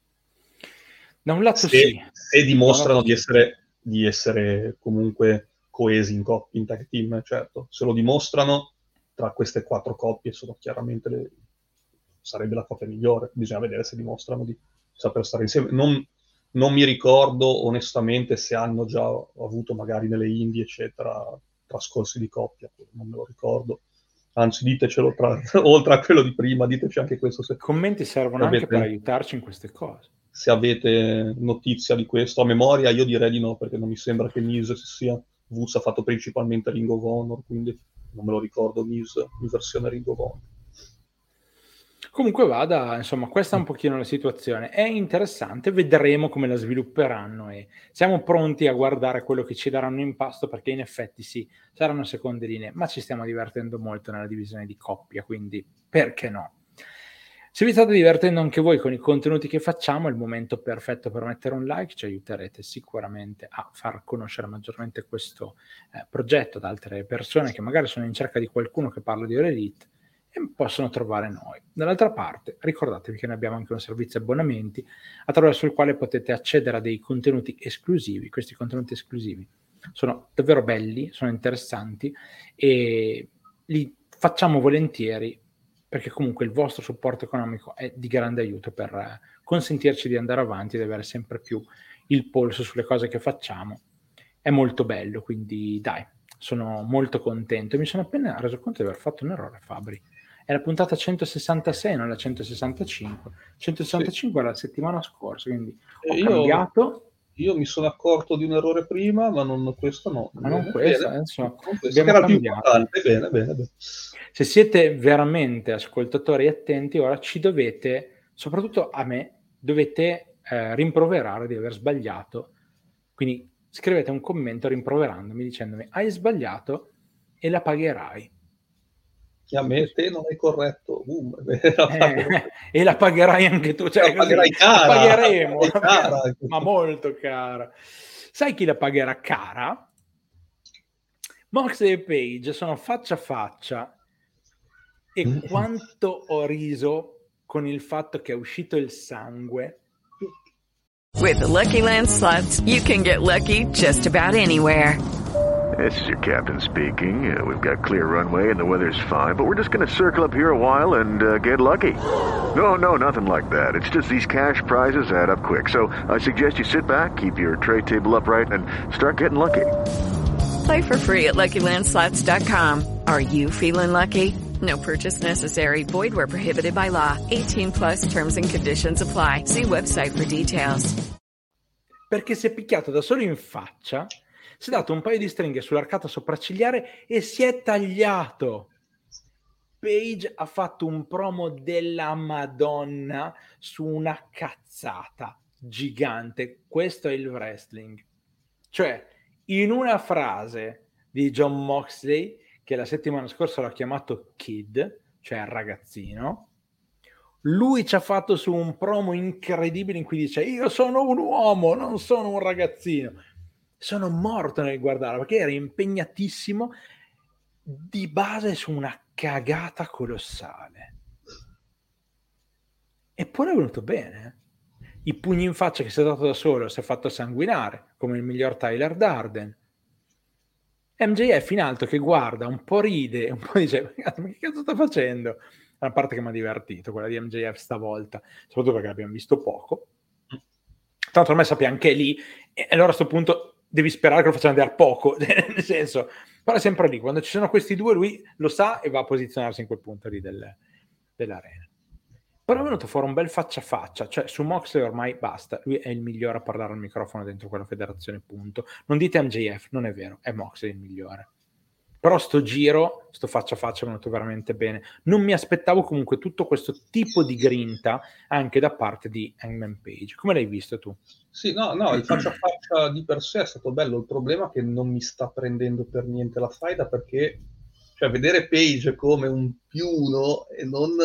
Da un lato se dimostrano di essere comunque coesi in coppie, in tag team, certo. Se lo dimostrano, tra queste 4 coppie sono chiaramente sarebbe la coppia migliore. Bisogna vedere se dimostrano di saper stare insieme. Non mi ricordo onestamente se hanno già avuto magari nelle indie eccetera trascorsi di coppia, non me lo ricordo, anzi ditecelo oltre a quello di prima, diteci anche questo. Commenti servono anche per aiutarci in queste cose. Se avete notizia di questo a memoria, io direi di no, perché non mi sembra che Nese sia. Woods ha fatto principalmente Ring of Honor, quindi non me lo ricordo Nese in versione Ring of Honor. Comunque vada, insomma, questa è un pochino la situazione. È interessante, vedremo come la svilupperanno e siamo pronti a guardare quello che ci daranno in pasto, perché in effetti sì, saranno seconde linee, ma ci stiamo divertendo molto nella divisione di coppia, quindi perché no? Se vi state divertendo anche voi con i contenuti che facciamo, è il momento perfetto per mettere un like, ci aiuterete sicuramente a far conoscere maggiormente questo progetto ad altre persone che magari sono in cerca di qualcuno che parla di All Elite e possono trovare noi. Dall'altra parte, ricordatevi che noi abbiamo anche un servizio abbonamenti attraverso il quale potete accedere a dei contenuti esclusivi. Questi contenuti esclusivi sono davvero belli, sono interessanti e li facciamo volentieri, perché comunque il vostro supporto economico è di grande aiuto per consentirci di andare avanti ed avere sempre più il polso sulle cose che facciamo. È molto bello, quindi dai, sono molto contento e mi sono appena reso conto di aver fatto un errore, Fabri. È la puntata 166, non la 165. 165 era la settimana scorsa, quindi ho cambiato. Io mi sono accorto di un errore prima, ma non questo no. Ma non questo, adesso abbiamo era cambiato. Più bene. Se siete veramente ascoltatori attenti, ora ci dovete, soprattutto a me, dovete rimproverare di aver sbagliato. Quindi scrivete un commento rimproverandomi, dicendomi hai sbagliato e la pagherai. Che a me te non hai corretto. E la pagherai anche tu. Cioè, la pagherai cara. La pagheremo. Cara. Ma molto cara. Sai chi la pagherà cara? Moxley e Page sono faccia a faccia e quanto ho riso con il fatto che è uscito il sangue. With the Lucky Land Slots, you can get lucky just about anywhere. This is your captain speaking. We've got clear runway and the weather's fine, but we're just going to circle up here a while and get lucky. No, nothing like that. It's just these cash prizes add up quick. So I suggest you sit back, keep your tray table upright, and start getting lucky. Play for free at LuckyLandSlots.com. Are you feeling lucky? No purchase necessary. Void where prohibited by law. 18 plus terms and conditions apply. See website for details. Perché si è picchiato da solo in faccia, si è dato un paio di stringhe sull'arcata sopraccigliare e si è tagliato. Page ha fatto un promo della Madonna su una cazzata gigante. Questo è il wrestling. Cioè, in una frase di Jon Moxley, che la settimana scorsa l'ha chiamato Kid, cioè ragazzino, lui ci ha fatto su un promo incredibile in cui dice: io sono un uomo, non sono un ragazzino. Sono morto nel guardarlo perché era impegnatissimo di base su una cagata colossale. Eppure è venuto bene. I pugni in faccia che si è dato da solo, si è fatto sanguinare come il miglior Tyler Durden. MJF in alto che guarda, un po' ride, un po' dice: ma che cazzo sta facendo? È una parte che mi ha divertito, quella di MJF stavolta, soprattutto perché l'abbiamo visto poco. Tanto ormai sappiamo che è lì, e allora a questo punto devi sperare che lo facciano vedere poco, nel senso, però è sempre lì, quando ci sono questi due lui lo sa e va a posizionarsi in quel punto lì dell'arena. Però è venuto fuori un bel faccia a faccia, cioè su Moxley ormai basta, lui è il migliore a parlare al microfono dentro quella federazione, punto. Non dite MJF, non è vero, è Moxley il migliore. Però sto giro, sto faccia a faccia è venuto veramente bene. Non mi aspettavo comunque tutto questo tipo di grinta anche da parte di Hangman Page. Come l'hai visto tu? Sì, no, il faccia a faccia di per sé è stato bello. Il problema è che non mi sta prendendo per niente la faida, perché cioè, vedere Page come un più uno e non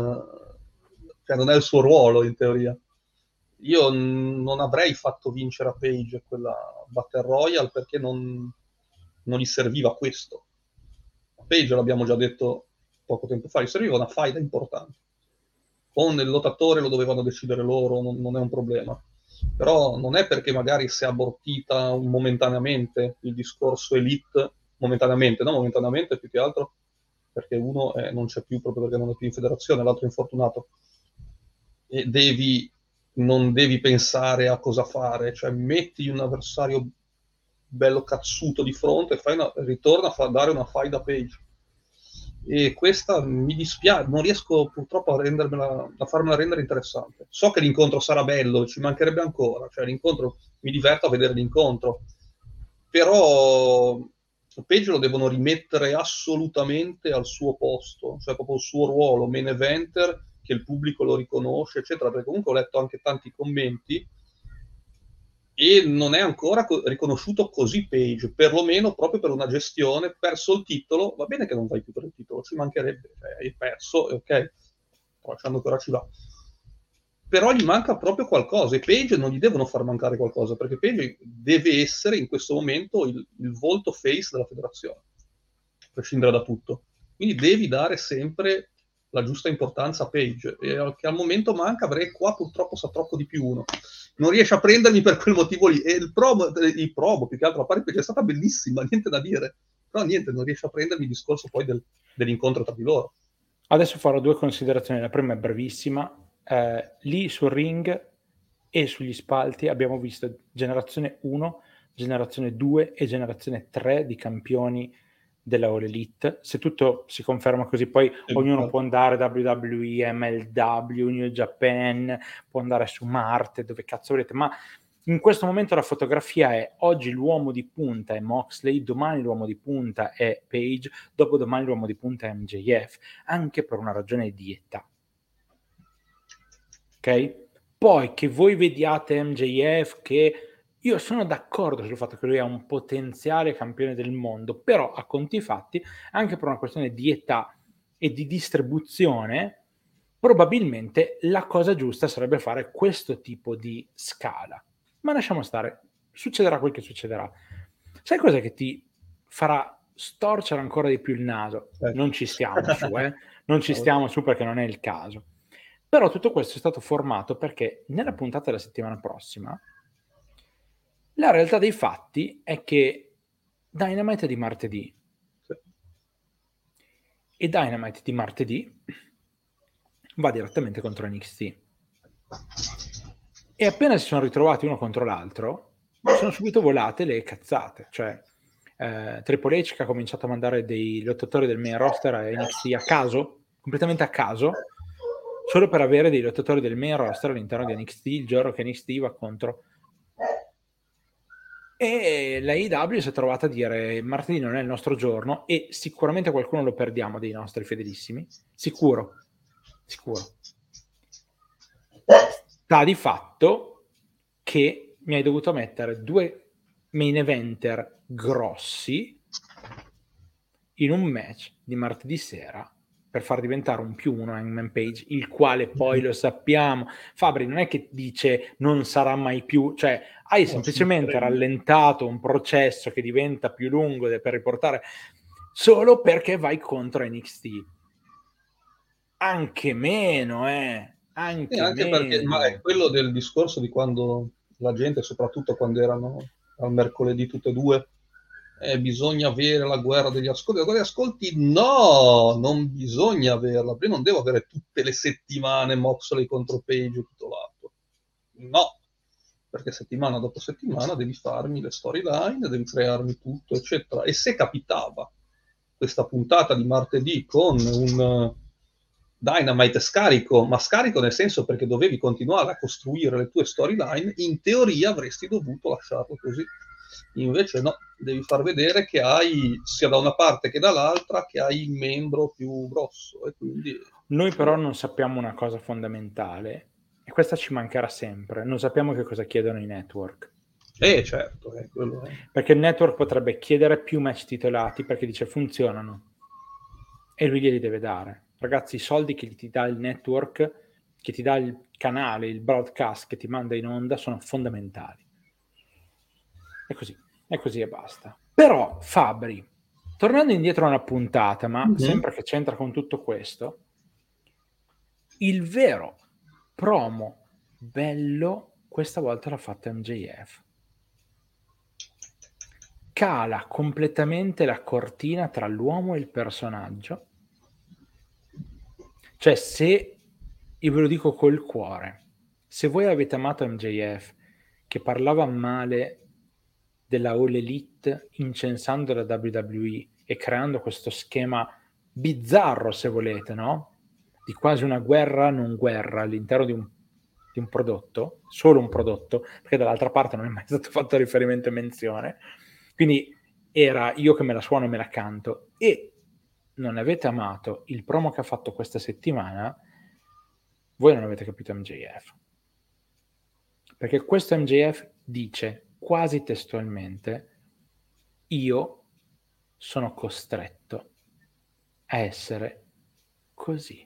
è il suo ruolo in teoria. Io non avrei fatto vincere a Page quella Battle Royale perché non gli serviva questo. A Page, l'abbiamo già detto poco tempo fa, gli serviva una faida importante. Con il lottatore lo dovevano decidere loro, non è un problema. Però non è perché magari si è abortita momentaneamente il discorso Elite, momentaneamente più che altro, perché uno non c'è più proprio perché non è più in federazione, l'altro è infortunato. E non devi pensare a cosa fare, cioè metti un avversario bello cazzuto di fronte e ritorna a dare una faida a Page. E questa mi dispiace, non riesco purtroppo a farmela rendere interessante. So che l'incontro sarà bello, ci mancherebbe ancora, cioè l'incontro, mi diverto a vedere l'incontro, però Page lo devono rimettere assolutamente al suo posto, cioè proprio il suo ruolo, main eventer, che il pubblico lo riconosce, eccetera, perché comunque ho letto anche tanti commenti e non è ancora riconosciuto così Page, perlomeno proprio per una gestione. Perso il titolo, va bene che non vai più per il titolo, ci mancherebbe, hai perso, ok, lasciando che ora ci va, però gli manca proprio qualcosa e Page non gli devono far mancare qualcosa, perché Page deve essere in questo momento il volto face della federazione, a prescindere da tutto, quindi devi dare sempre la giusta importanza a Page, e che al momento manca. Avrei qua purtroppo sa troppo di più uno, non riesce a prendermi per quel motivo lì, e il promo più che altro, a parte Page è stata bellissima, niente da dire, però niente, non riesce a prendermi il discorso poi dell'incontro tra di loro. Adesso farò due considerazioni, la prima è brevissima. Lì sul ring e sugli spalti abbiamo visto generazione 1, generazione 2 e generazione 3 di campioni della All Elite. Se tutto si conferma così, poi ognuno può andare WWE, MLW, New Japan, può andare su Marte, dove cazzo volete, ma in questo momento la fotografia è: oggi l'uomo di punta è Moxley, domani l'uomo di punta è Page, dopodomani l'uomo di punta è MJF, anche per una ragione di età. Ok? Poi che voi vediate MJF, che io sono d'accordo sul fatto che lui è un potenziale campione del mondo, però a conti fatti, anche per una questione di età e di distribuzione, probabilmente la cosa giusta sarebbe fare questo tipo di scala. Ma lasciamo stare, succederà quel che succederà. Sai cos'è che ti farà storcere ancora di più il naso? Non ci stiamo su, non ci stiamo su perché non è il caso. Però tutto questo è stato formato perché nella puntata della settimana prossima la realtà dei fatti è che Dynamite è di martedì. Sì. E Dynamite di martedì va direttamente contro NXT. E appena si sono ritrovati uno contro l'altro, sono subito volate le cazzate. Cioè, Triple H che ha cominciato a mandare dei lottatori del main roster a NXT a caso, completamente a caso, solo per avere dei lottatori del main roster all'interno di NXT il giorno che NXT va contro. E la AEW si è trovata a dire martedì non è il nostro giorno e sicuramente qualcuno lo perdiamo dei nostri fedelissimi, sicuro. Sta di fatto che mi hai dovuto mettere 2 main eventer grossi in un match di martedì sera per far diventare un +1 Hangman Page, il quale poi lo sappiamo, Fabri non è che dice non sarà mai più, cioè hai semplicemente rallentato un processo che diventa più lungo per riportare solo perché vai contro NXT. Anche meno, anche meno. Perché ma è quello del discorso di quando la gente, soprattutto quando erano al mercoledì tutte e due, bisogna avere la guerra degli ascolti. No, non bisogna averla. Io non devo avere tutte le settimane Moxley contro Page titolato. No, perché settimana dopo settimana devi farmi le storyline, devi crearmi tutto, eccetera. E se capitava questa puntata di martedì con un Dynamite scarico, ma scarico nel senso perché dovevi continuare a costruire le tue storyline, in teoria avresti dovuto lasciarlo così. Invece no, devi far vedere che hai, sia da una parte che dall'altra, che hai il membro più grosso. E quindi... Noi però non sappiamo una cosa fondamentale, e questa ci mancherà sempre, non sappiamo che cosa chiedono i network. Certo, quello è. Perché il network potrebbe chiedere più match titolati perché dice funzionano, e lui glieli deve dare. Ragazzi, i soldi che ti dà il network, che ti dà il canale, il broadcast che ti manda in onda sono fondamentali. È così e basta. Però, Fabri, tornando indietro a una puntata, ma sempre che c'entra con tutto questo, il vero promo bello questa volta l'ha fatta MJF. Cala completamente la cortina tra l'uomo e il personaggio. Cioè, se, io ve lo dico col cuore, se voi avete amato MJF che parlava male della All Elite incensando la WWE e creando questo schema bizzarro, se volete, no? Di quasi una guerra non guerra all'interno di un prodotto, solo un prodotto, perché dall'altra parte non è mai stato fatto riferimento e menzione, quindi era io che me la suono e me la canto, e non avete amato il promo che ha fatto questa settimana, voi non avete capito MJF, perché questo MJF dice quasi testualmente: io sono costretto a essere così.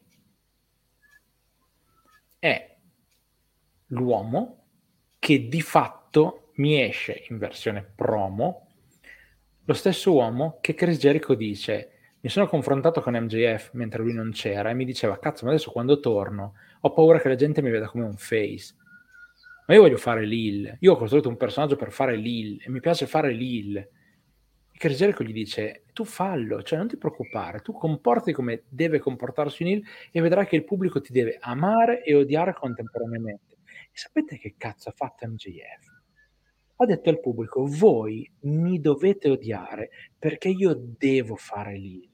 È l'uomo che di fatto mi esce in versione promo, lo stesso uomo che Chris Jericho dice: mi sono confrontato con MJF mentre lui non c'era e mi diceva cazzo, ma adesso quando torno ho paura che la gente mi veda come un face, ma io voglio fare l'heel, io ho costruito un personaggio per fare l'heel e mi piace fare l'heel. E Chris Jericho gli dice: tu fallo, cioè non ti preoccupare, tu comporti come deve comportarsi un heel e vedrai che il pubblico ti deve amare e odiare contemporaneamente. E sapete che cazzo ha fatto MJF? Ha detto al pubblico: voi mi dovete odiare perché io devo fare l'heel.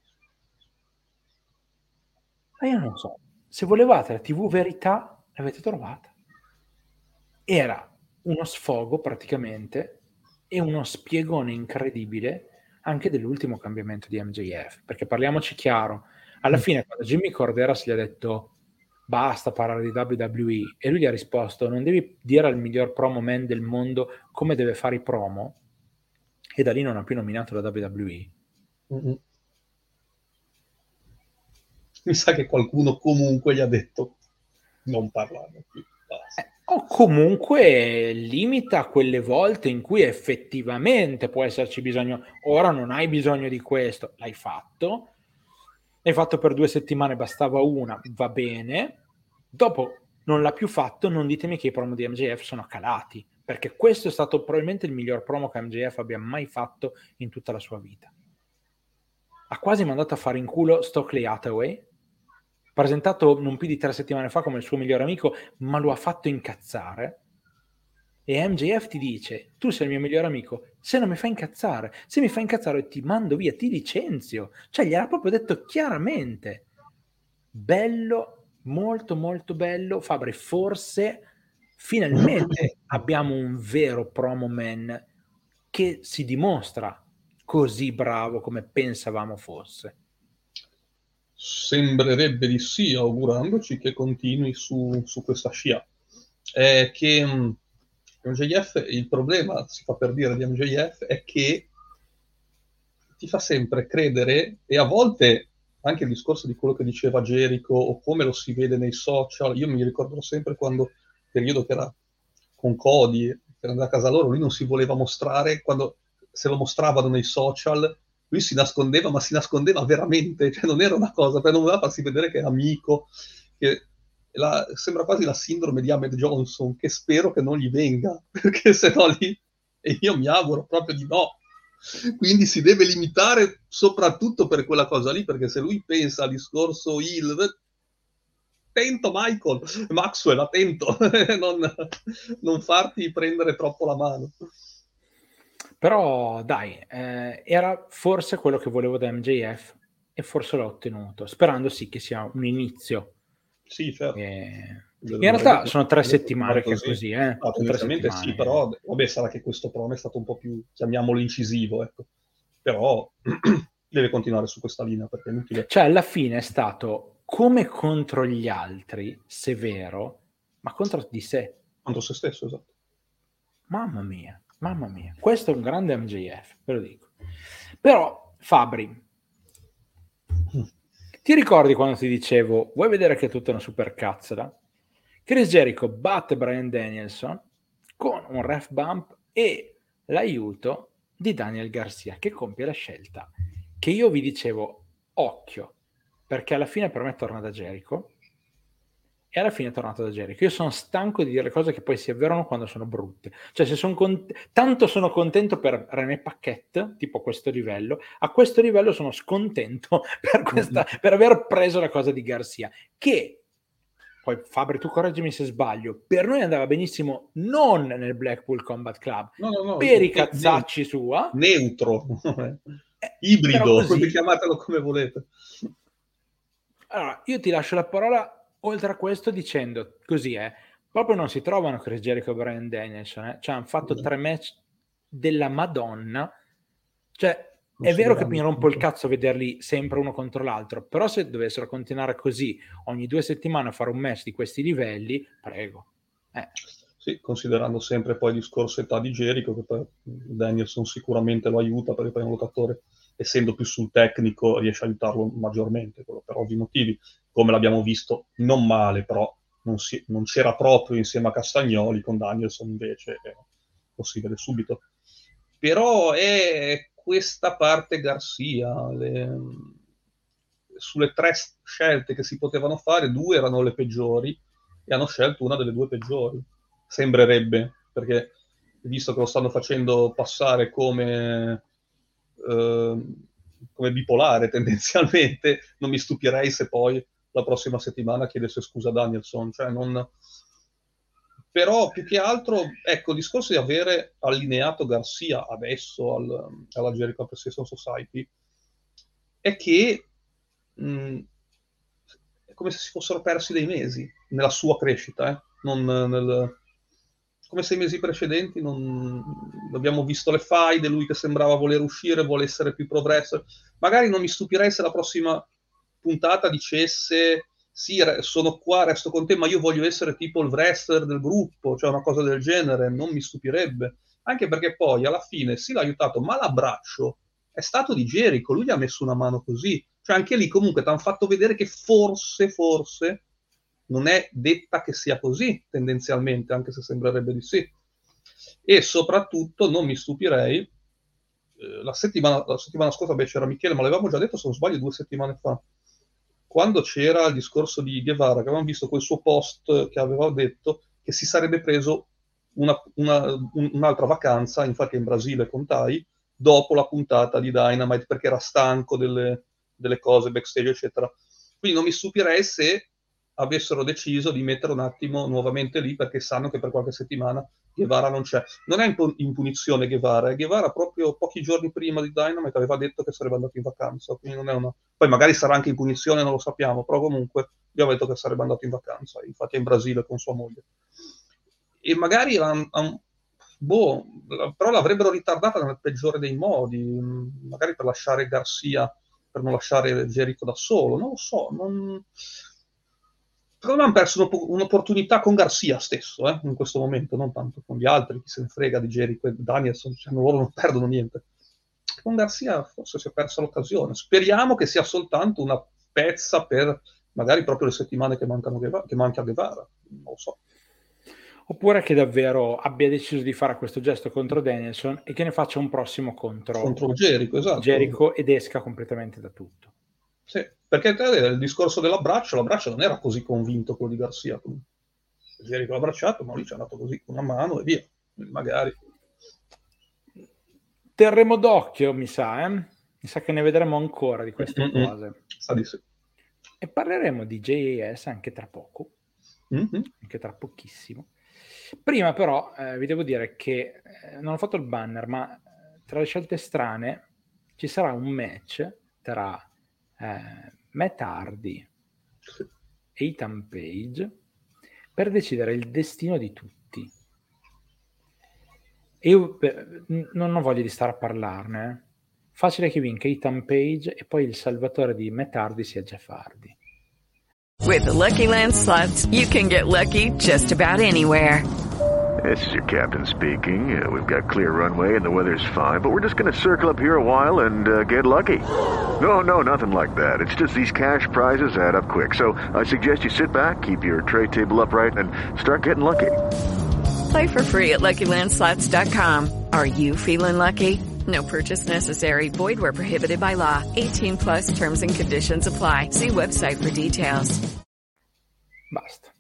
Ma io non so, se volevate la TV verità l'avete trovata. Era uno sfogo praticamente e uno spiegone incredibile anche dell'ultimo cambiamento di MJF, perché parliamoci chiaro, alla fine quando Jimmy Corderas gli ha detto basta parlare di WWE e lui gli ha risposto: non devi dire al miglior promo man del mondo come deve fare i promo, e da lì non ha più nominato la WWE. Mi sa che qualcuno comunque gli ha detto non parlarne più. O comunque limita quelle volte in cui effettivamente può esserci bisogno. Ora non hai bisogno di questo, l'hai fatto per 2 settimane, bastava una, va bene. Dopo non l'ha più fatto, non ditemi che i promo di MJF sono calati, perché questo è stato probabilmente il miglior promo che MJF abbia mai fatto in tutta la sua vita. Ha quasi mandato a fare in culo Stokely Hathaway, presentato non più di 3 settimane fa come il suo migliore amico, ma lo ha fatto incazzare. E MJF ti dice: tu sei il mio migliore amico, se non mi fai incazzare, se mi fai incazzare ti mando via, ti licenzio. Cioè gliel'ha proprio detto chiaramente. Bello, molto molto bello. Fabri, forse finalmente abbiamo un vero promo man che si dimostra così bravo come pensavamo fosse. Sembrerebbe di sì, augurandoci che continui su questa scia. È che MJF, il problema, si fa per dire, di MJF è che ti fa sempre credere, e a volte anche il discorso di quello che diceva Jericho o come lo si vede nei social, io mi ricordo sempre quando, periodo che era con Cody, per andare a casa loro, lui non si voleva mostrare, quando se lo mostravano nei social lui si nascondeva, ma si nascondeva veramente, cioè non era una cosa, per non voleva farsi vedere che è amico, che sembra quasi la sindrome di Ahmed Johnson, che spero che non gli venga, perché se no lì, e io mi auguro proprio di no. Quindi si deve limitare soprattutto per quella cosa lì, perché se lui pensa al discorso heel, attento Maxwell, attento, non farti prendere troppo la mano. Però dai, era forse quello che volevo da MJF e forse l'ho ottenuto, sperando sì che sia un inizio. Sì, certo. In realtà sono 3 settimane che è così, tendenzialmente sì, però vabbè, sarà che questo promo è stato un po' più, chiamiamolo, incisivo, ecco. Però deve continuare su questa linea, perché è inutile. Cioè, alla fine è stato come contro gli altri, severo, ma contro di sé. Contro se stesso, esatto. Mamma mia, questo è un grande MJF, ve lo dico. Però, Fabri, ti ricordi quando ti dicevo, vuoi vedere che è tutta una super cazzola? Chris Jericho batte Bryan Danielson con un ref bump e l'aiuto di Daniel Garcia, che compie la scelta che io vi dicevo, occhio, perché alla fine per me torna da Jericho, e alla fine è tornato da Jericho. Io sono stanco di dire cose che poi si avverano quando sono brutte. Cioè, se tanto sono contento per René Paquette, tipo a questo livello, a questo livello sono scontento per aver preso la cosa di Garcia, che poi Fabri, tu correggimi se sbaglio, per noi andava benissimo non nel Blackpool Combat Club, no, per i cazzacci sua, neutro, ibrido, chiamatelo come volete. Allora, io ti lascio la parola. Oltre a questo, dicendo così proprio non si trovano Chris Jericho e Bryan Danielson, cioè hanno fatto 3 match della Madonna, cioè è vero che mi rompo il cazzo vederli sempre uno contro l'altro, però se dovessero continuare così ogni 2 settimane a fare un match di questi livelli, prego. Sì, considerando sempre poi il discorso età di Jericho, che poi Danielson sicuramente lo aiuta, perché poi è un lottatore, essendo più sul tecnico, riesce a aiutarlo maggiormente, per ovvi motivi, come l'abbiamo visto, non male, però non c'era proprio insieme a Castagnoli, con Danielson invece lo si vede subito. Però è questa parte Garcia, sulle 3 scelte che si potevano fare, 2 erano le peggiori, e hanno scelto una delle 2 peggiori. Sembrerebbe, perché visto che lo stanno facendo passare come bipolare tendenzialmente, non mi stupirei se poi la prossima settimana chiedesse scusa a Danielson, cioè non... Però più che altro, ecco, il discorso di avere allineato Garcia adesso alla Jericho Appreciation Society è che è come se si fossero persi dei mesi nella sua crescita, come se i mesi precedenti non abbiamo visto le faide, lui che sembrava voler uscire, vuole essere più pro wrestler. Magari non mi stupirei se la prossima puntata dicesse sì, sono qua, resto con te, ma io voglio essere tipo il wrestler del gruppo, cioè una cosa del genere, non mi stupirebbe. Anche perché poi alla fine sì l'ha aiutato, ma l'abbraccio è stato di Jericho, lui gli ha messo una mano così. Cioè anche lì comunque ti hanno fatto vedere che forse non è detta che sia così tendenzialmente, anche se sembrerebbe di sì. E soprattutto non mi stupirei, la settimana scorsa c'era Michele, ma l'avevamo già detto se non sbaglio 2 settimane fa, quando c'era il discorso di Guevara, che avevamo visto quel suo post che aveva detto che si sarebbe preso un'altra vacanza, infatti in Brasile con Tai, dopo la puntata di Dynamite, perché era stanco delle cose backstage, eccetera. Quindi non mi stupirei se avessero deciso di mettere un attimo nuovamente lì, perché sanno che per qualche settimana Guevara non c'è. Non è in punizione Guevara, Guevara proprio pochi giorni prima di Dynamite aveva detto che sarebbe andato in vacanza, quindi non è una... Poi magari sarà anche in punizione, non lo sappiamo, però comunque gli aveva detto che sarebbe andato in vacanza, infatti è in Brasile con sua moglie. E magari però l'avrebbero ritardata nel peggiore dei modi, magari per lasciare Garcia, per non lasciare Jericho da solo, non lo so, però hanno perso un'opportunità con Garcia stesso, in questo momento, non tanto con gli altri, chi se ne frega di Jericho e Danielson, cioè, loro non perdono niente. Con Garcia forse si è persa l'occasione. Speriamo che sia soltanto una pezza per magari proprio le settimane che manca a Guevara, non lo so. Oppure che davvero abbia deciso di fare questo gesto contro Danielson e che ne faccia un prossimo contro Jericho, esatto. Jericho, ed esca completamente da tutto. Sì, perché il discorso l'abbraccio non era così convinto quello di Garcia. Jericho l'ha abbracciato, ma lì ci è andato così con una mano e via. Magari. Terremo d'occhio, mi sa, Mi sa che ne vedremo ancora di queste cose. Sa di sì. E parleremo di JAS anche tra poco, anche tra pochissimo. Prima però vi devo dire che non ho fatto il banner, ma tra le scelte strane ci sarà un match tra Matt Hardy e Ethan Page per decidere il destino di tutti. E io non ho voglia di stare a parlarne. Facile che vinca Ethan Page e poi il salvatore di Matt Hardy sia Jeff Hardy. With the Lucky Land Slots, you can get lucky just about anywhere. This is your captain speaking. We've got clear runway and the weather's fine, but we're just going to circle up here a while and get lucky. No, nothing like that. It's just these cash prizes add up quick. So I suggest you sit back, keep your tray table upright, and start getting lucky. Play for free at LuckyLandSlots.com. Are you feeling lucky? No purchase necessary. Void where prohibited by law. 18 plus terms and conditions apply. See website for details. Basta.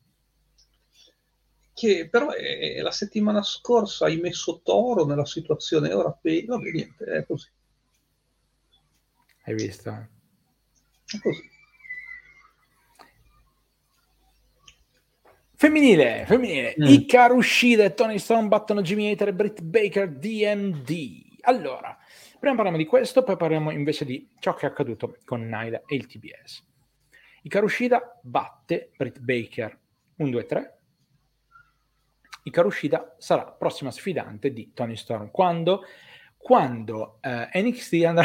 Che però la settimana scorsa hai messo Toro nella situazione, ora vabbè, niente, è così. Hai visto? È così. Femminile. Hikaru Shida e Toni Storm battono Jimmy Hater e Britt Baker DMD. Allora, prima parliamo di questo, poi parliamo invece di ciò che è accaduto con Nyla e il TBS. Hikaru Shida batte Britt Baker 1-2-3. Hikaru Shida sarà prossima sfidante di Toni Storm quando NXT andrà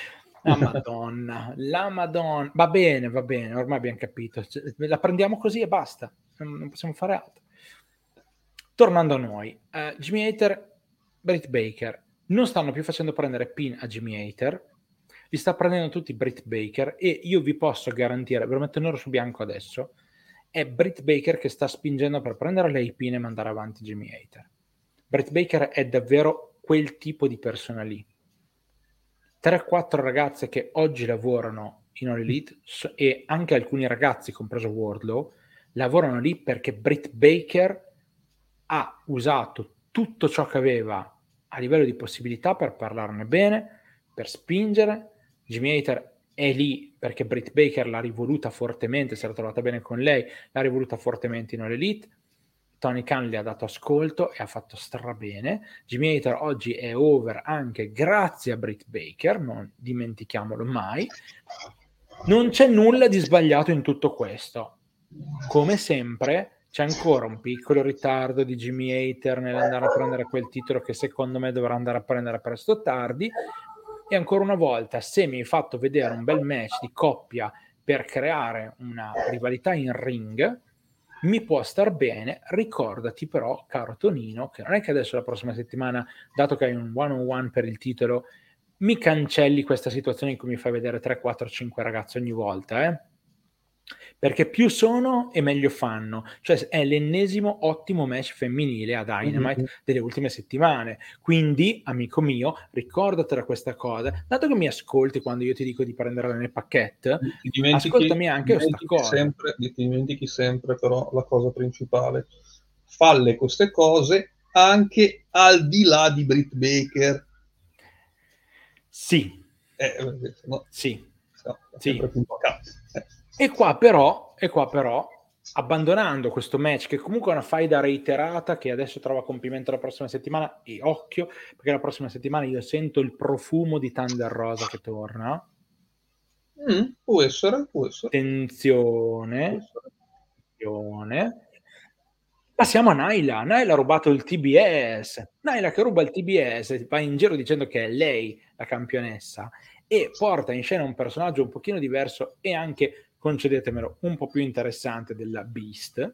la madonna, va bene, ormai abbiamo capito, la prendiamo così e basta, non possiamo fare altro. Tornando a noi, Jimmy Hater, Britt Baker non stanno più facendo prendere pin a Jimmy Hater, li sta prendendo tutti Britt Baker, e io vi posso garantire, ve lo metto nero su bianco adesso, è Britt Baker che sta spingendo per prendere lei pin e mandare avanti Jimmy Hater. Britt Baker è davvero quel tipo di persona lì. 3-4 ragazze che oggi lavorano in All Elite e anche alcuni ragazzi, compreso Wardlow, lavorano lì perché Britt Baker ha usato tutto ciò che aveva a livello di possibilità per parlarne bene, per spingere. Jimmy Hater è lì perché Britt Baker l'ha rivoluta fortemente, si era trovata bene con lei, l'ha rivoluta fortemente in All Elite. Tony Khan gli ha dato ascolto e ha fatto strabene. Jimmy Hater oggi è over anche grazie a Britt Baker, non dimentichiamolo mai. Non c'è nulla di sbagliato in tutto questo. Come sempre c'è ancora un piccolo ritardo di Jimmy Hater nell'andare a prendere quel titolo che secondo me dovrà andare a prendere presto o tardi. E ancora una volta, se mi hai fatto vedere un bel match di coppia per creare una rivalità in ring, mi può star bene. Ricordati però, caro Tonino, che non è che adesso la prossima settimana, dato che hai un one-on-one per il titolo, mi cancelli questa situazione in cui mi fai vedere 3, 4, 5 ragazze ogni volta, perché più sono e meglio fanno. Cioè è l'ennesimo ottimo match femminile a Dynamite delle ultime settimane. Quindi, amico mio, ricordatela questa cosa. Dato che mi ascolti quando io ti dico di prenderla nel pacchetto, ascoltami anche questa cosa. Ti dimentichi sempre però la cosa principale. Falle queste cose anche al di là di Britt Baker. Sì, No, sì, no, sì. sempre punto a caso. E qua però, abbandonando questo match, che comunque è una faida reiterata, che adesso trova compimento la prossima settimana, e occhio, perché la prossima settimana io sento il profumo di Thunder Rosa che torna. Può essere. Attenzione. Passiamo a Nyla. Nyla ha rubato il TBS. Nyla che ruba il TBS, va in giro dicendo che è lei la campionessa e porta in scena un personaggio un pochino diverso e anche, concedetemelo, un po' più interessante della Beast.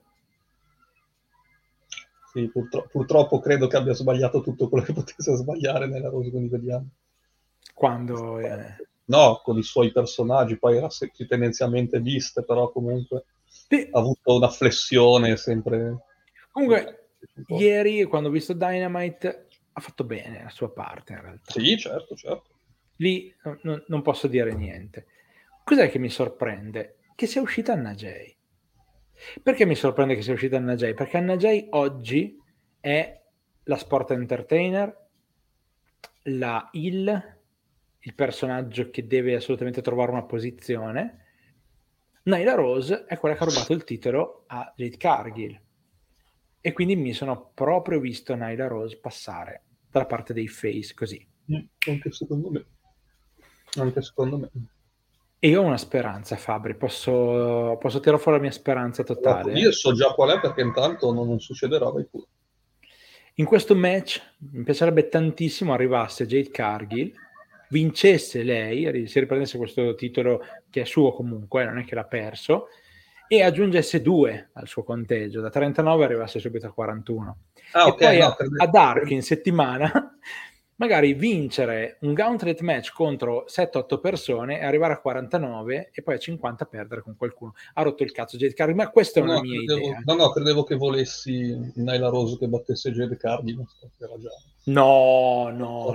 Sì, purtroppo credo che abbia sbagliato tutto quello che potesse sbagliare nella Rose con i vediamo. Quando... No, con i suoi personaggi, poi era tendenzialmente Beast, però comunque ha avuto una flessione sempre... Comunque, ieri, quando ho visto Dynamite, ha fatto bene la sua parte, in realtà. Sì, certo. Lì non posso dire niente. Cos'è che mi sorprende? Che sia uscita Anna Jay. Perché mi sorprende che sia uscita Anna Jay? Perché Anna Jay oggi è la sport entertainer, la il personaggio che deve assolutamente trovare una posizione. Nyla Rose è quella che ha rubato il titolo a Jade Cargill. E quindi mi sono proprio visto Nyla Rose passare dalla parte dei face così. Anche secondo me. E io ho una speranza, Fabri, posso tirare fuori la mia speranza totale? Io so già qual è, perché intanto non succederà mai più. In questo match mi piacerebbe tantissimo arrivasse Jade Cargill, vincesse lei, si riprendesse questo titolo che è suo comunque, non è che l'ha perso, e aggiungesse 2 al suo conteggio, da 39 arrivasse subito a 41. E okay, poi a Dark in settimana magari vincere un gauntlet match contro 7-8 persone e arrivare a 49 e poi a 50 perdere con qualcuno. Ha rotto il cazzo Jade Cargill, ma questa è una mia idea. No, credevo che volessi Nyla Rose che battesse Jade Cargill. No,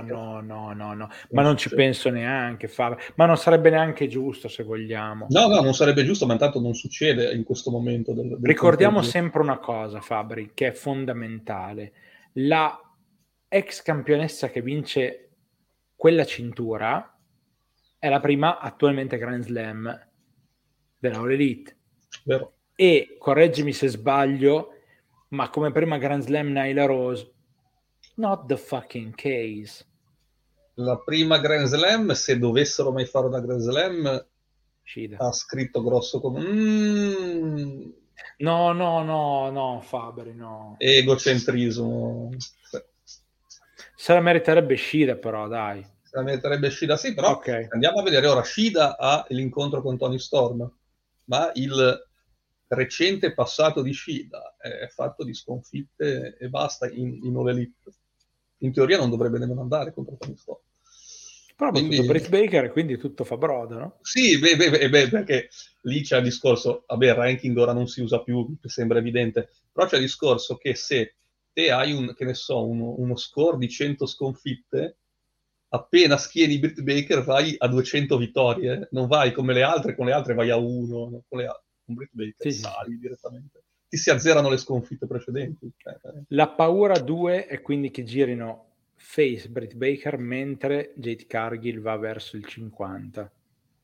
ma non ci penso neanche, ma non sarebbe neanche giusto, se vogliamo. No, non sarebbe giusto, ma intanto non succede in questo momento. Ricordiamo sempre una cosa, Fabri, che è fondamentale. La ex campionessa che vince quella cintura è la prima attualmente Grand Slam della All Elite. Vero. E correggimi se sbaglio, ma come prima Grand Slam Nyla Rose, not the fucking case. La prima Grand Slam, se dovessero mai fare una Grand Slam, Shida. Ha scritto grosso come No, Fabri, no. Egocentrismo. Se la meriterebbe Shida, però, dai. Se la meriterebbe Shida, sì, però okay. Andiamo a vedere ora. Shida ha l'incontro con Toni Storm, ma il recente passato di Shida è fatto di sconfitte e basta in All Elite. In teoria non dovrebbe nemmeno andare contro Toni Storm. Però ha battuto Britt Baker e quindi tutto fa brodo, no? Sì, perché lì c'è il discorso, vabbè, il ranking ora non si usa più, sembra evidente, però c'è il discorso che se te hai uno score di 100 sconfitte, appena schieri Britt Baker vai a 200 vittorie, non vai come le altre, con le altre vai a 1, con Britt Baker sali direttamente. Ti si azzerano le sconfitte precedenti. La paura 2 è quindi che girino face Britt Baker mentre Jade Cargill va verso il 50.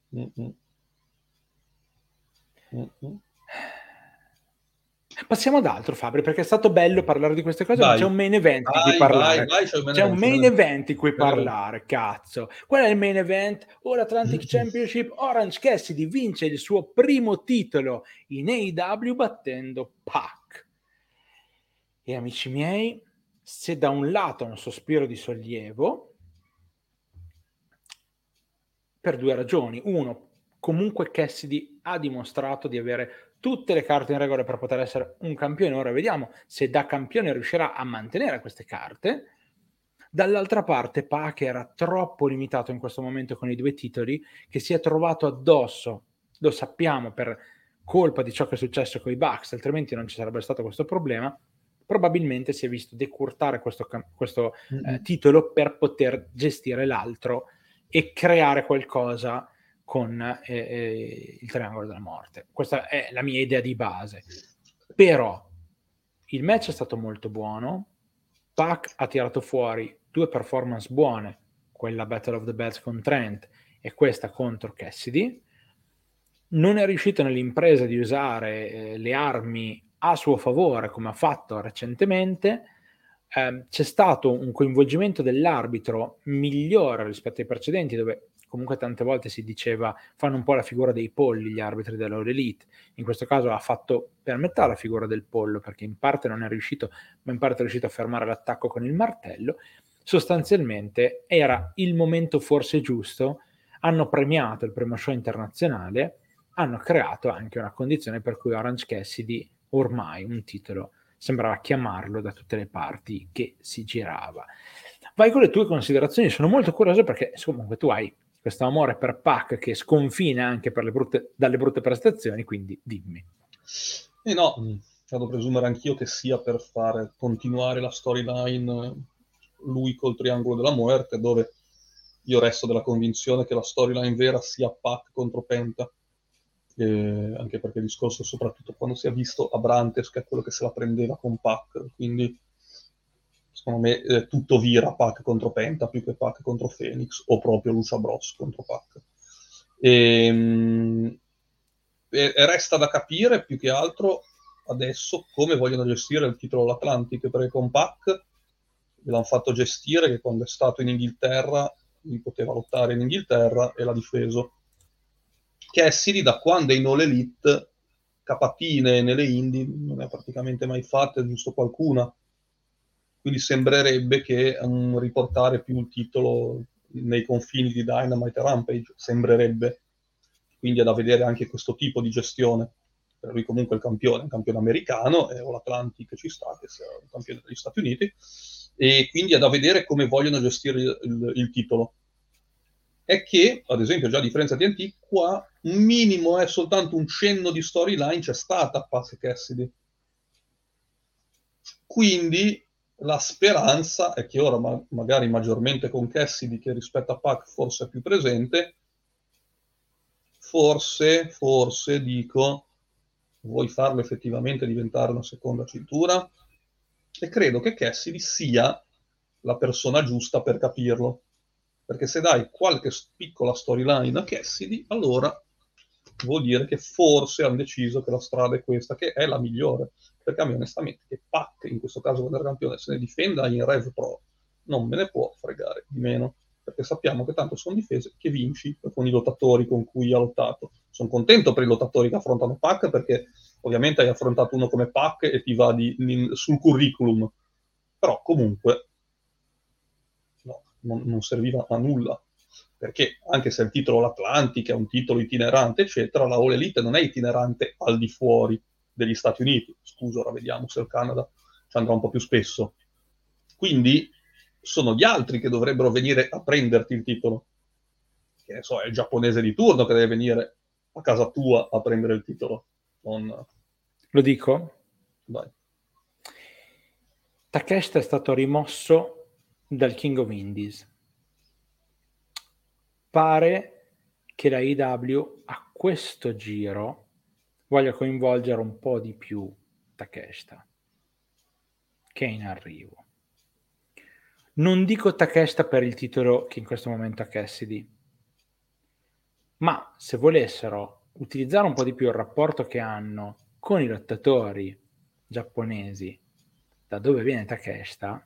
Passiamo ad altro, Fabri, perché è stato bello parlare di queste cose, ma c'è un main event di cui parlare. C'è un main event di cui parlare, cazzo. Qual è il main event? L'Atlantic Championship. Orange Cassidy vince il suo primo titolo in AEW battendo Pac. E amici miei, se da un lato un sospiro di sollievo, per 2 ragioni. Uno, comunque Cassidy ha dimostrato di avere tutte le carte in regola per poter essere un campione. Ora vediamo se da campione riuscirà a mantenere queste carte. Dall'altra parte Pac era troppo limitato in questo momento con i 2 titoli, che si è trovato addosso, lo sappiamo, per colpa di ciò che è successo con i Bucks, altrimenti non ci sarebbe stato questo problema. Probabilmente si è visto decurtare questo titolo per poter gestire l'altro e creare qualcosa con il triangolo della morte. Questa è la mia idea di base. Però il match è stato molto buono, Pac ha tirato fuori 2 performance buone, quella Battle of the Bells con Trent e questa contro Cassidy. Non è riuscito nell'impresa di usare le armi a suo favore come ha fatto recentemente. C'è stato un coinvolgimento dell'arbitro migliore rispetto ai precedenti, dove comunque tante volte si diceva fanno un po' la figura dei polli gli arbitri della All Elite. In questo caso ha fatto per metà la figura del pollo, perché in parte non è riuscito, ma in parte è riuscito a fermare l'attacco con il martello. Sostanzialmente era il momento forse giusto, hanno premiato il primo show internazionale, hanno creato anche una condizione per cui Orange Cassidy, ormai un titolo, sembrava chiamarlo da tutte le parti che si girava. Vai con le tue considerazioni, sono molto curioso perché comunque tu hai questo amore per Pac che sconfina anche per dalle brutte prestazioni, quindi dimmi. No, vado a presumere anch'io che sia per fare continuare la storyline lui col triangolo della muerte, dove io resto della convinzione che la storyline vera sia Pac contro Penta, anche perché il discorso soprattutto quando si è visto Abrantes che è quello che se la prendeva con Pac, quindi secondo me tutto vira Pac contro Penta più che Pac contro Phoenix o proprio Lucha Bros contro Pac. E resta da capire più che altro adesso come vogliono gestire il titolo all'Atlantic, perché con Pac l'hanno fatto gestire che quando è stato in Inghilterra lui poteva lottare in Inghilterra e l'ha difeso. Cassidy da quando è in All Elite capatine nelle indie non ne ha praticamente mai fatte, giusto qualcuna, quindi sembrerebbe che riportare più il titolo nei confini di Dynamite e Rampage, sembrerebbe, quindi è da vedere anche questo tipo di gestione. Per lui comunque è un campione americano, o l'Atlantic ci sta che sia un campione degli Stati Uniti, e quindi è da vedere come vogliono gestire il titolo. È che, ad esempio, già a differenza di TNT, qua un minimo è soltanto un cenno di storyline c'è stata a Pac Cassidy. Quindi la speranza è che ora, magari maggiormente con Cassidy, che rispetto a Pac forse è più presente, forse dico, vuoi farlo effettivamente diventare una seconda cintura? E credo che Cassidy sia la persona giusta per capirlo. Perché se dai qualche piccola storyline a Cassidy, allora vuol dire che forse hanno deciso che la strada è questa, che è la migliore. Perché a me onestamente che Pac, in questo caso quando era campione, se ne difenda in Rev Pro, non me ne può fregare di meno. Perché sappiamo che tanto sono difese che vinci con i lottatori con cui ha lottato. Sono contento per i lottatori che affrontano Pac, perché ovviamente hai affrontato uno come Pac e ti va sul curriculum. Però comunque non serviva a nulla, perché anche se il titolo l'Atlantic è un titolo itinerante eccetera, la All Elite non è itinerante al di fuori degli Stati Uniti. Scusa, ora vediamo se il Canada ci andrà un po' più spesso, quindi sono gli altri che dovrebbero venire a prenderti il titolo, che ne so, è il giapponese di turno che deve venire a casa tua a prendere il titolo. Lo dico? Vai. Takeshita è stato rimosso dal King of Indies. Pare che la IW a questo giro voglia coinvolgere un po' di più Takeshita, che è in arrivo. Non dico Takeshita per il titolo che in questo momento ha Cassidy, ma se volessero utilizzare un po' di più il rapporto che hanno con i lottatori giapponesi, da dove viene Takeshita,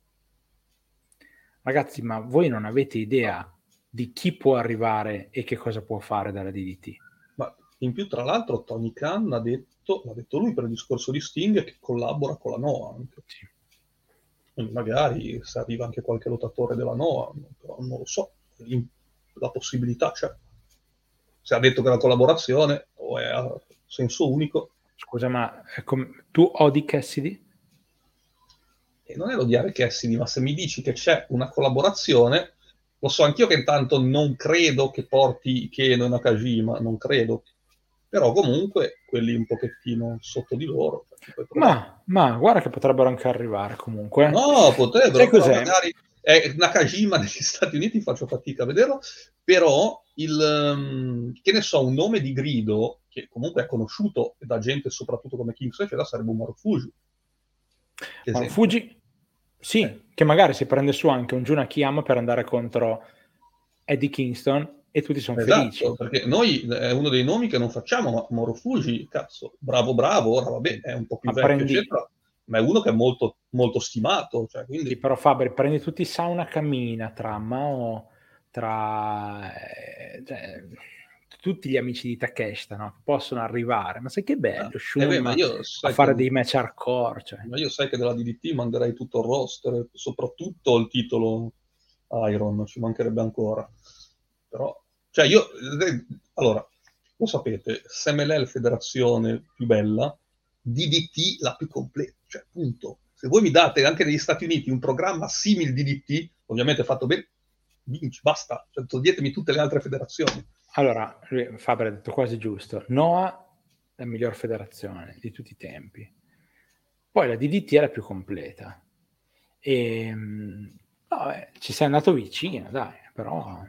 ragazzi, ma voi non avete idea di chi può arrivare e che cosa può fare dalla DDT. Ma in più, tra l'altro, Tony Khan l'ha detto lui per il discorso di Sting, che collabora con la NOAH anche. Sì. Quindi magari se arriva anche qualche lottatore della NOAH, però non lo so, la possibilità c'è. Se ha detto che la collaborazione o è a senso unico. Scusa, ma tu odi Cassidy? E non è l'odiare Cassidy, ma se mi dici che c'è una collaborazione, lo so anch'io che intanto non credo che porti Keno e Nakajima, non credo, però comunque quelli un pochettino sotto di loro. Ma guarda che potrebbero anche arrivare comunque. No, potrebbero, sai però cos'è? magari Nakajima negli Stati Uniti faccio fatica a vederlo, però che ne so, un nome di grido che comunque è conosciuto da gente soprattutto come Kings, sarebbe un Marufuji. Marufuji Sì, che magari si prende su anche un Jun Akiyama per andare contro Eddie Kingston e tutti sono felici. Esatto, perché noi è uno dei nomi che non facciamo, ma Moro Fuji, cazzo, bravo, ora vabbè, è un po' più vecchio, eccetera, ma è uno che è molto, molto stimato. Cioè, quindi... Sì, però Fabri, prendi tutti Sauna Camina, tra Mao, cioè, tutti gli amici di Takeshita, no? Possono arrivare, ma sai che bello, Shun a fare dei match hardcore. Cioè. Ma io sai che della DDT manderei tutto il roster, soprattutto il titolo Iron, ci mancherebbe ancora. Però, cioè allora, lo sapete, SML è la federazione più bella, DDT la più completa, cioè punto. Se voi mi date anche negli Stati Uniti un programma simile DDT, ovviamente fatto bene, vinci, basta, cioè, toglietemi tutte le altre federazioni. Allora, Fabri ha detto quasi giusto, Noah la miglior federazione di tutti i tempi, poi la DDT è la più completa e ci sei andato vicino, dai, però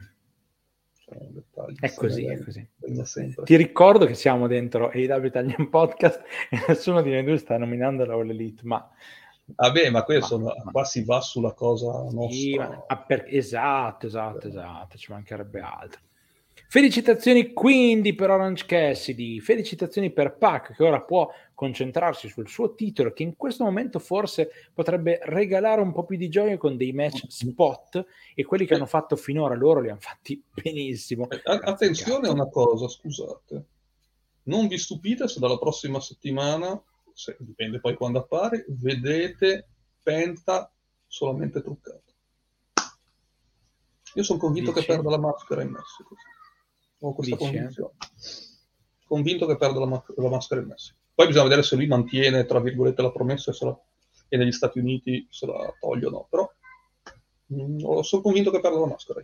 è così, è così. Ti ricordo che siamo dentro AEW Italian Podcast e nessuno di noi due sta nominando la All Elite, ma vabbè, ma qua si va sulla cosa nostra. Sì, esatto, ci mancherebbe altro. Felicitazioni quindi per Orange Cassidy, felicitazioni per Pac che ora può concentrarsi sul suo titolo, che in questo momento forse potrebbe regalare un po' più di gioia con dei match spot, e quelli che hanno fatto finora loro li hanno fatti benissimo. Attenzione a una cosa, scusate, non vi stupite se dalla prossima settimana, dipende poi quando appare, vedete Penta solamente truccato. Io sono convinto che perda la maschera in Messico. Ho questa convinzione. Convinto che perda la maschera in Messico. Poi bisogna vedere se lui mantiene, tra virgolette, la promessa e negli Stati Uniti se la toglie o no. Però sono convinto che perda la maschera.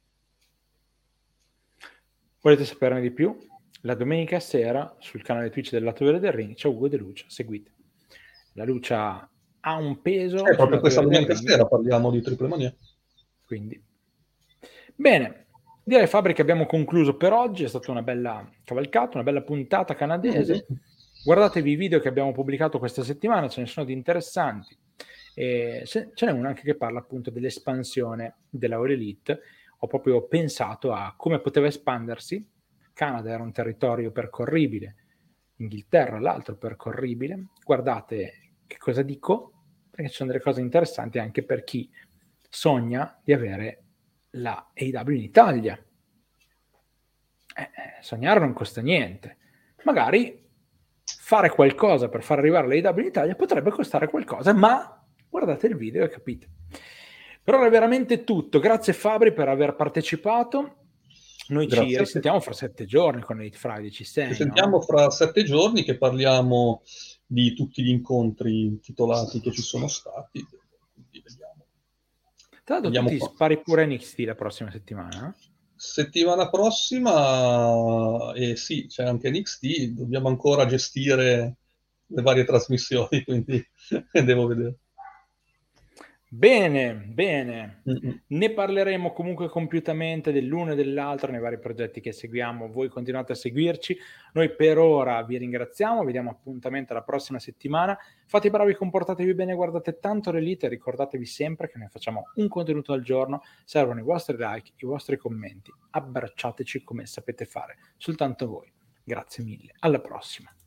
Volete saperne di più? La domenica sera sul canale Twitch del Lato Verde del Ring c'è Ugo De Lucia, seguite. La Lucia ha un peso. Proprio questa domenica sera parliamo di Triple Mania. Quindi. Bene. Direi, Fabri, che abbiamo concluso per oggi. È stata una bella cavalcata, una bella puntata canadese. Guardatevi i video che abbiamo pubblicato questa settimana, ce ne sono di interessanti. Ce n'è uno anche che parla appunto dell'espansione della All Elite. Ho proprio pensato a come poteva espandersi. Canada era un territorio percorribile, Inghilterra l'altro percorribile. Guardate che cosa dico, perché ci sono delle cose interessanti anche per chi sogna di avere la AEW in Italia. Sognare non costa niente. Magari fare qualcosa per far arrivare l'AEW in Italia potrebbe costare qualcosa, ma guardate il video e capite. Per ora è veramente tutto. Grazie Fabri per aver partecipato. Noi ci risentiamo fra 7 giorni con Elite Friday. Ci sentiamo fra 7 giorni che parliamo di tutti gli incontri titolati che ci sono stati. Vediamo. Tra l'altro tu ti spari pure NXT la prossima settimana? Settimana prossima, sì, c'è anche NXT, dobbiamo ancora gestire le varie trasmissioni, quindi devo vedere. Bene. Ne parleremo comunque compiutamente dell'uno e dell'altro nei vari progetti che seguiamo. Voi continuate a seguirci. Noi per ora vi ringraziamo, vi diamo appuntamento alla prossima settimana. Fate i bravi, comportatevi bene, guardate tanto l'Elite e ricordatevi sempre che noi facciamo un contenuto al giorno. Servono i vostri like, i vostri commenti. Abbracciateci come sapete fare, soltanto voi. Grazie mille, alla prossima.